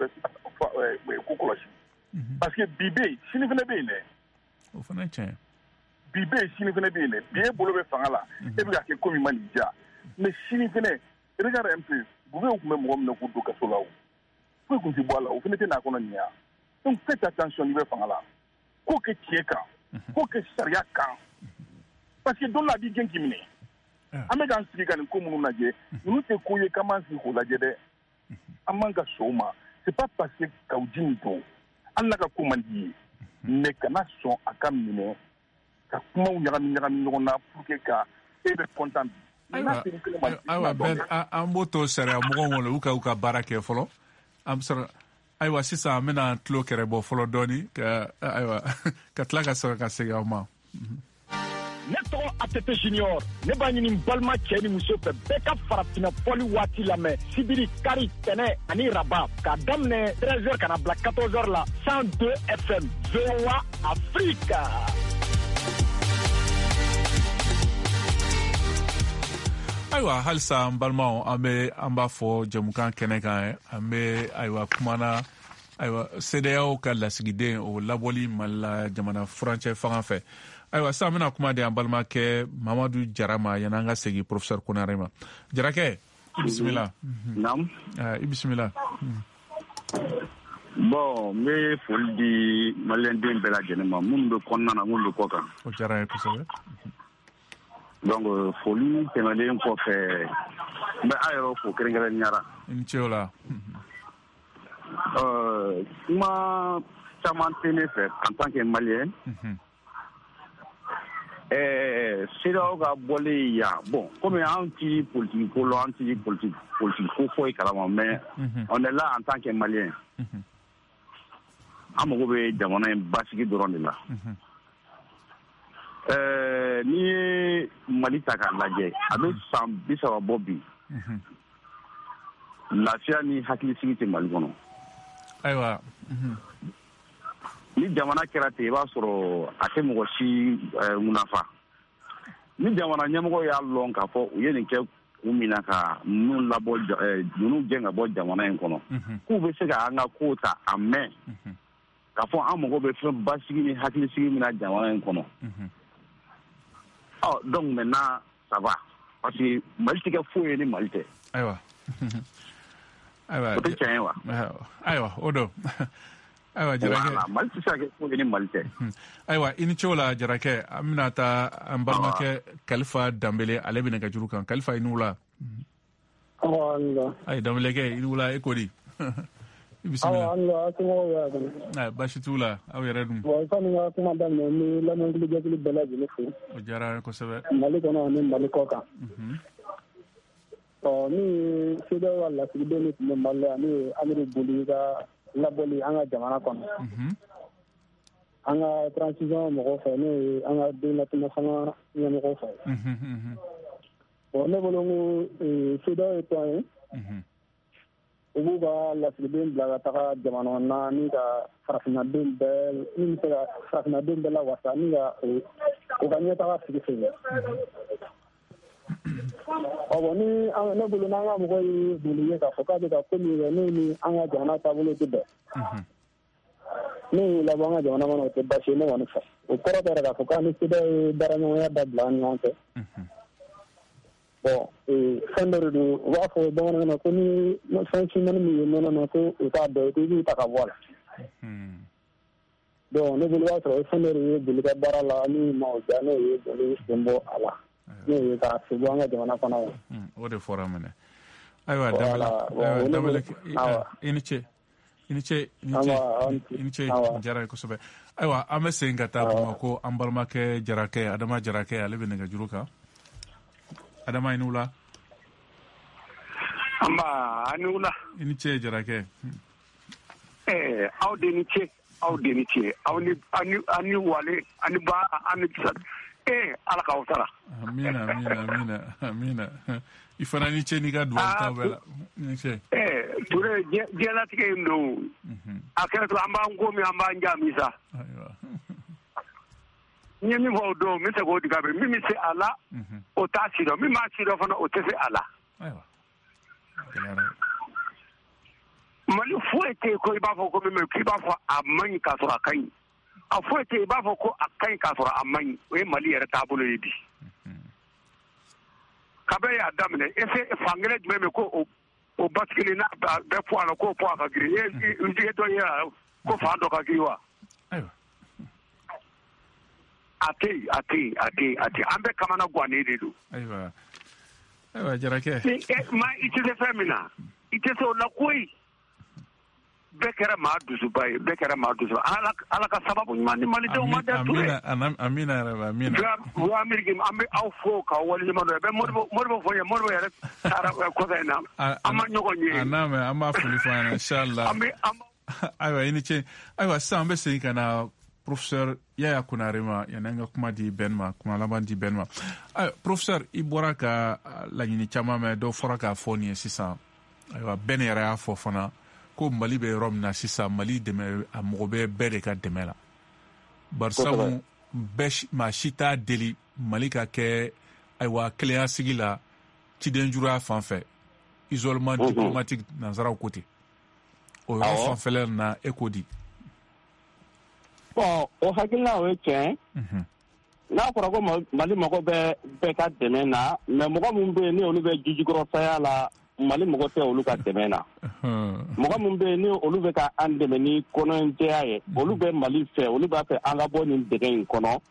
k'u kɔlɔsi parce que bi bɛ yen sini fana bɛ yen dɛ. o fana ye tiɲɛ. bi bɛ yen sini fana bɛ yen dɛ bi e bolo bɛ fanga la e bɛ ka kɛ ko min ma nin diya mais sini fana regarde un peu Bubé tun bɛ mɔgɔ min na k'u don kaso la o foyi tun tɛ bɔ a la o fana tɛ n'a kɔnɔ nin ye donc faites attention n'i bɛ fanga la k'o kɛ tiɲɛ kan k'o kɛ sariya kan parce que don la a b'i gɛn k'i minɛ an bɛ k'an sigi ka nin ko minnu lajɛ ninnu tɛ ko ye k'an b'an sigi k'o lajɛ dɛ an man ka sɔn o ma c'est pas parce que k'aw ji nin don hali n'a ka ko man di ye mais kana sɔn a ka minɛ ka kumaw ɲagami ɲagami ɲɔgɔn na pour que ka e bɛ content bi Ayiwa Ben an b'o to sariya mɔgɔw wele u ka baara kɛ fɔlɔ an bɛ sɔrɔ ayiwa sisan an bɛna tulo kɛrɛ bɔ fɔlɔ dɔɔni ka tila ka sɔrɔ ka segin aw ma. Ne tɔgɔ ATT Junior ne b'a ɲini balima cɛ ni muso fɛ bɛɛ ka farafinna fɔli waati lamɛn sibiri kari tɛnɛ ani raba k'a daminɛ 13h kana bila 14h la 102 FM VOA Afrique. Ayiwa halisa an balimaw an b'a fɔ jamukan kɛnɛ kan an bɛ ayiwa kumana ayiwa CEDEAO ka lasigiden o labɔli Mali la jamana furancɛ fanga fɛ. Ayiwa sisan an bɛna kuma di an balimakɛ Mamadu Jara ma yanni an ka segin professeur Konare ma. Jarakɛ i bisimila. Naam. I bisimila. Bon n bɛ foli di maliyɛnden bɛɛ lajɛlen ma minnu bɛ kɔnɔna na minnu bɛ kɔ kan. O diyara n ye kosɛbɛ. Donc foli tɛmɛnen kɔfɛ n bɛ a yɛrɛ fo kɛrɛnkɛrɛnniyara. I ni ce o la. Kuma caman tɛ ne fɛ en tant que malien. CEDEAO ka bɔlen yan bon comme an ti politique ko la an ti politique ko foyi kalama mais on est là en tant que malien. An mago bɛ jamana in basigi dɔrɔn de la. N'i ye Mali ta k'a lajɛ a bɛ san 30 bɔ bi lafiya ni hakilisigi tɛ Mali kɔnɔ. Ayiwa. Ni jamana kɛra ten i b'a sɔrɔ a tɛ mɔgɔ si munafa. Ni jamana ɲɛmɔgɔ y'a lɔn k'a fɔ u ye nin kɛ kun min na ka ninnu gɛn ka bɔ jamana in kɔnɔ k'u bɛ se ka an ka ko ta a mɛn k'a fɔ an mago bɛ fɛn basigi ni hakilisigi min na jamana in kɔnɔ. Donc maintenant ça va parce que Mali tɛ kɛ foyi ye ni Mali tɛ. Ayiwa. O tɛ tiɲɛ ye wa? Ayiwa o don. Ayiwa Jarakɛ. Mali tɛ se ka kɛ foyi ye ni Mali tɛ. Ayiwa i ni ce o la Jarakɛ an bɛna taa an balimakɛ Kalifa Danbele ale bɛ nɛgɛjuru kan Kalifa i ni wula. Ayi Danbelekɛ i ni wula e ko di. I bisimila. Baasi t'u la aw yɛrɛ dun. Bon sani ka kuma daminɛ ni lamɛnnikɛjɛkulu bɛɛ lajɛlen fo. O diyara n ye kosɛbɛ. Mali kɔnɔ ani Mali kɔ kan. Ni CEDEAO ka lasigiden min tun bɛ Mali la ni Amidu Boli ka labɔli an ka jamana kɔnɔ. An ka transition mɔgɔw fɛ n'o ye an ka denlatinɛ fanga ɲɛmɔgɔw fɛ. Bon ne bolo ko CEDEAO ye tɔn ye. U b'u ka lasigiden bila ka taga jamana na ni ka farafinaden bɛɛ la wasa ni ka u ka ɲɛtaga sigi sen. Bon ni ne bolo n'an ka mɔgɔ ye Boli ye k'a fɔ k'a bɛ ka ko min kɛ n'o ni an ka jamana taabolo tɛ bɛn. N'o y'u labɔ an ka jamana kɔnɔ o tɛ baasi ye ne kɔni fɛ. O kɔrɔ tɛ k'a fɔ k'a ni CEDEAO ye baaraɲɔgɔnya dabila an ni ɲɔgɔn cɛ. Bon fɛn dɔ de don u b'a fɔ bamanankan na ko ni fɛn simani min ye nɔnɔ na ko u t'a dɔn ko i b'i ta ka bɔ a la. Donc ne bolo b'a sɔrɔ fɛn dɔ de ye Boli ka baara la ni maaw ja n'o ye Boli sen bɔ a la n'o ye ka se bɔ an ka jamana kɔnɔ yan. O de fɔra minɛ. Ayiwa Danbele i ni ce. I ni ce diyara ye kosɛbɛ. Ayiwa an bɛ segin ka taa Bamakɔ an balimakɛ Jarakɛ Adama Jarakɛ ale bɛ nɛgɛjuru kan. Adama i ni wula. Anba a ni wula. I ni ce Jarakɛ. Aw de ni ce aw ani wale ani ba ani kisa. Ala k'aw sara. Amina. I fana ni ce n'i ka duwawu ta bɛɛ la. Ni ce. Ture diɲɛlatigɛ in don. A kɛra to an b'an ko min an b'an jaabi sa. N ye min fɔ o don n bɛ se k'o diga bɛ min bɛ se a la o t'a si dɔn min b'a si dɔn fana o tɛ se a la. Mali foyi tɛ yen ko i b'a fɔ ko min k'i b'a fɔ a man ɲi k'a sɔrɔ a ka ɲi a foyi tɛ yen i b'a fɔ ko a ka ɲi k'a sɔrɔ a man ɲi o ye Mali yɛrɛ taabolo ye bi. Kabɛ y'a daminɛ fankelen jumɛn bɛ ko o basigili n'a bɛɛ fɔ a la k'o fɔ a ka girin n jigi dɔ ye ko fan dɔ ka girin wa. A tɛ yen an bɛɛ kamana gannen de don. Ayiwa Jarakɛ. I tɛ se fɛn min na i tɛ se o la koyi. bɛɛ kɛra maa dusuba ye bɛɛ kɛra maa dusuba ala ka sababu ɲuman di malidenw ma dɛ Ture amina yɛrɛ amina wa Ameriki an bɛ aw fo k'aw waleɲuman dɔn bɛ Modibo fɔ n ye Modibo yɛrɛ taara kɔsa in na an ma ɲɔgɔn ye an b'a foli fɔ an ɲɛna inchallah ayiwa i ni ce ayiwa sisan an bɛ segin ka na professeur Yaya Konare ma yanni an ka kuma di Ben ma kuma laban di Ben ma professeur i bɔra ka laɲini caman mɛn dɔw fɔra k'a fɔ nin ye sisan ayiwa Ben yɛrɛ y'a fɔ fana ko Mali bɛ yɔrɔ min na sisan Mali dɛmɛ a mɔgɔ bɛ bɛɛ de ka dɛmɛ la barisabu maa si t'a deli Mali ka kɛ ayiwa kelenya sigi la ciden juguya fan fɛ isolement diplomatique nanzaraw ko ten o yɔrɔ fanfɛla na e ko di bon o hakilina o ye tiɲɛ n'a fɔra ko Mali mɔgɔ bɛ bɛɛ ka dɛmɛ na mais mɔgɔ min bɛ yen ni olu bɛ jijikɔrɔsaya la Mali mɔgɔ tɛ olu ka dɛmɛ na mɔgɔ min bɛ yen ni olu bɛ ka an dɛmɛ ni kɔnɔjɛya ye olu bɛ Mali fɛ olu b'a fɛ an ka bɔ nin dɛgɛ in kɔnɔ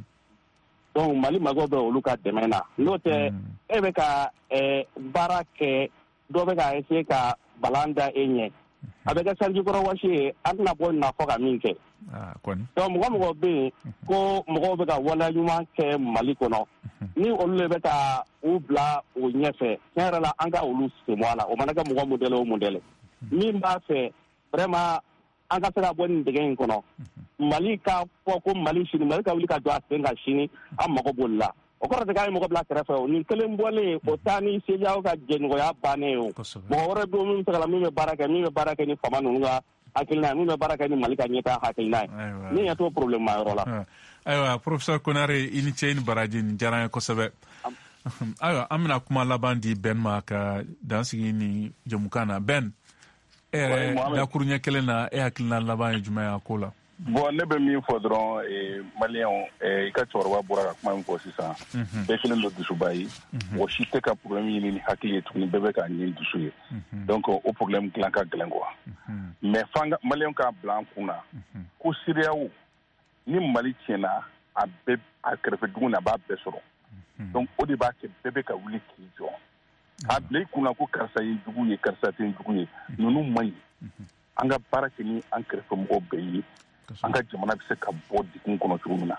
donc Mali mɔgɔ bɛ olu ka dɛmɛ na n'o tɛ e bɛ ka baara kɛ dɔ bɛ ka essayer ka balan da e ɲɛ a bɛ kɛ sanjikɔrɔ wɔsi ye an tɛna bɔ nin na fɔ ka min kɛ donc mɔgɔ bɛ yen ko mɔgɔw bɛ ka waleya ɲuman kɛ Mali kɔnɔ ni olu de bɛ ka u bila u ɲɛfɛ tiɲɛ yɛrɛ la an ka olu sen bɔ a la o mana kɛ mɔgɔ modèle o modèle min b'a fɛ vraiment an ka se ka bɔ nin dɛgɛ in kɔnɔ Mali ka fɔ ko Mali sini Mali ka wuli ka jɔ a sen kan sini an mago b'olu la o kɔrɔ tɛ k'a ye mɔgɔ bila kɛrɛfɛ o nin kelen bɔlen o taa ni CEDEAO ka jɛɲɔgɔnya bannen o mɔgɔ wɛrɛ bɛ min bɛ se ka la min bɛ baara kɛ ni fama ninnu ka hakilina ye min bɛ baara kɛ ni Mali ka ɲɛtaa hakilina ye ni ɲɛ t'o problème ma yɔrɔ la ayiwa professeur Konare i ni ce i ni baraji nin diyara n ye kosɛbɛ ayiwa an bɛna kuma laban di Ben ma ka dansigi ni jamukan na Ben e yɛrɛ dakuru ɲɛ kelen na e hakilina laban ye jumɛn ye a ko la bon ne bɛ min fɔ dɔrɔn maliyɛnw i ka cɛkɔrɔba bɔra ka kuma min fɔ sisan bɛɛ kelen don dusuba ye mɔgɔ si tɛ ka problème ɲini ni hakili ye tuguni bɛɛ bɛ ka ɲini dusu ye donc o problème dilan ka gɛlɛn quoi mais fanga maliyɛnw k'a bila an kun na ko CEDEAO ni Mali tiɲɛna a bɛɛ a kɛrɛfɛ dugu na a b'a bɛɛ sɔrɔ donc o de b'a kɛ bɛɛ bɛ ka wuli k'i jɔ a bila i kun na ko karisa ye jugu ye karisa tɛ jugu ye ninnu man ɲi an ka baara kɛ ni an kɛrɛfɛ mɔgɔw bɛɛ ye an ka jamana bɛ se ka bɔ degun kɔnɔ cogo min na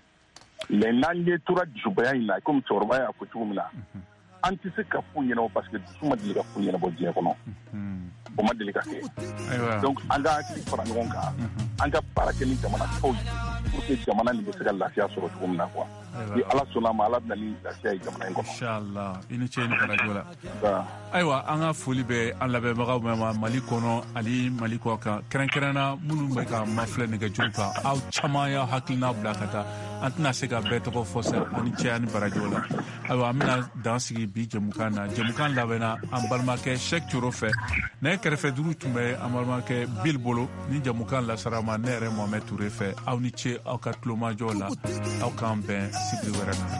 mais n'an ye tora dusubaya in na komi cɛkɔrɔba y'a fɔ cogo min na an tɛ se ka f'u ɲɛnabɔ parce que dusu ma deli ka f'u ɲɛnabɔ diɲɛ kɔnɔ o ma deli ka kɛ donc an ka hakili fara ɲɔgɔn kan an ka baara kɛ ni jamana tɔw ye pour que jamana nin bɛ se ka lafiya sɔrɔ cogo min na quoi ni ala sɔnna ma ala bɛna ni lafiya ye jamana in kɔnɔ inchallah i ni ce i ni barajo la ayiwa an ka foli bɛ an lamɛnbagaw bɛɛ ma Mali kɔnɔ ani Mali kɔ kan kɛrɛnkɛrɛnna minnu bɛ ka mafilɛ nɛgɛjuru kan aw caman y'aw hakilina bila ka taa an tɛna se ka bɛɛ tɔgɔ fɔ sɛ ani cɛ ani barajo la ayiwa an bɛna dan sigi bi jamukan na jamukan labɛnna an balimakɛ Sɛki Coro fɛ ne kɛrɛfɛ duuru tun bɛ an balimakɛ Bill bolo ni jamukan lasara ma ne yɛrɛ Mohamed Ture fɛ aw ni ce aw ka tulomajɔ la aw k'an bɛn sibiri wɛrɛ na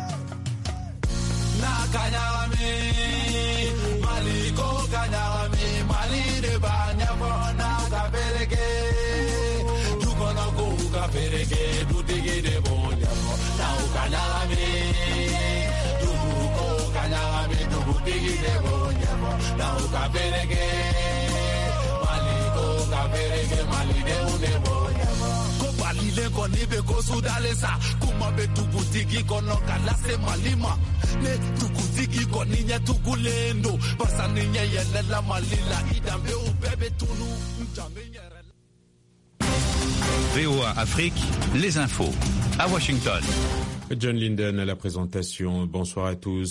Mali ko kanyami Mali de ba nyafo na ka bereke du kono ko ka bereke du digi de bo nyafo na kanyami du ko kanyami du digi de bo nyafo na ka bereke Mali ko ka bereke Mali de une bo nyafo ko balile ko ni be ko sudale sa kuma be tugutigi kono kala se malima ne tugutigi ko ninya tugulendo basa ninya yelela malila idambe ubebe tunu VOA Afrique, les infos à Washington. John Linden à la présentation. Bonsoir à tous.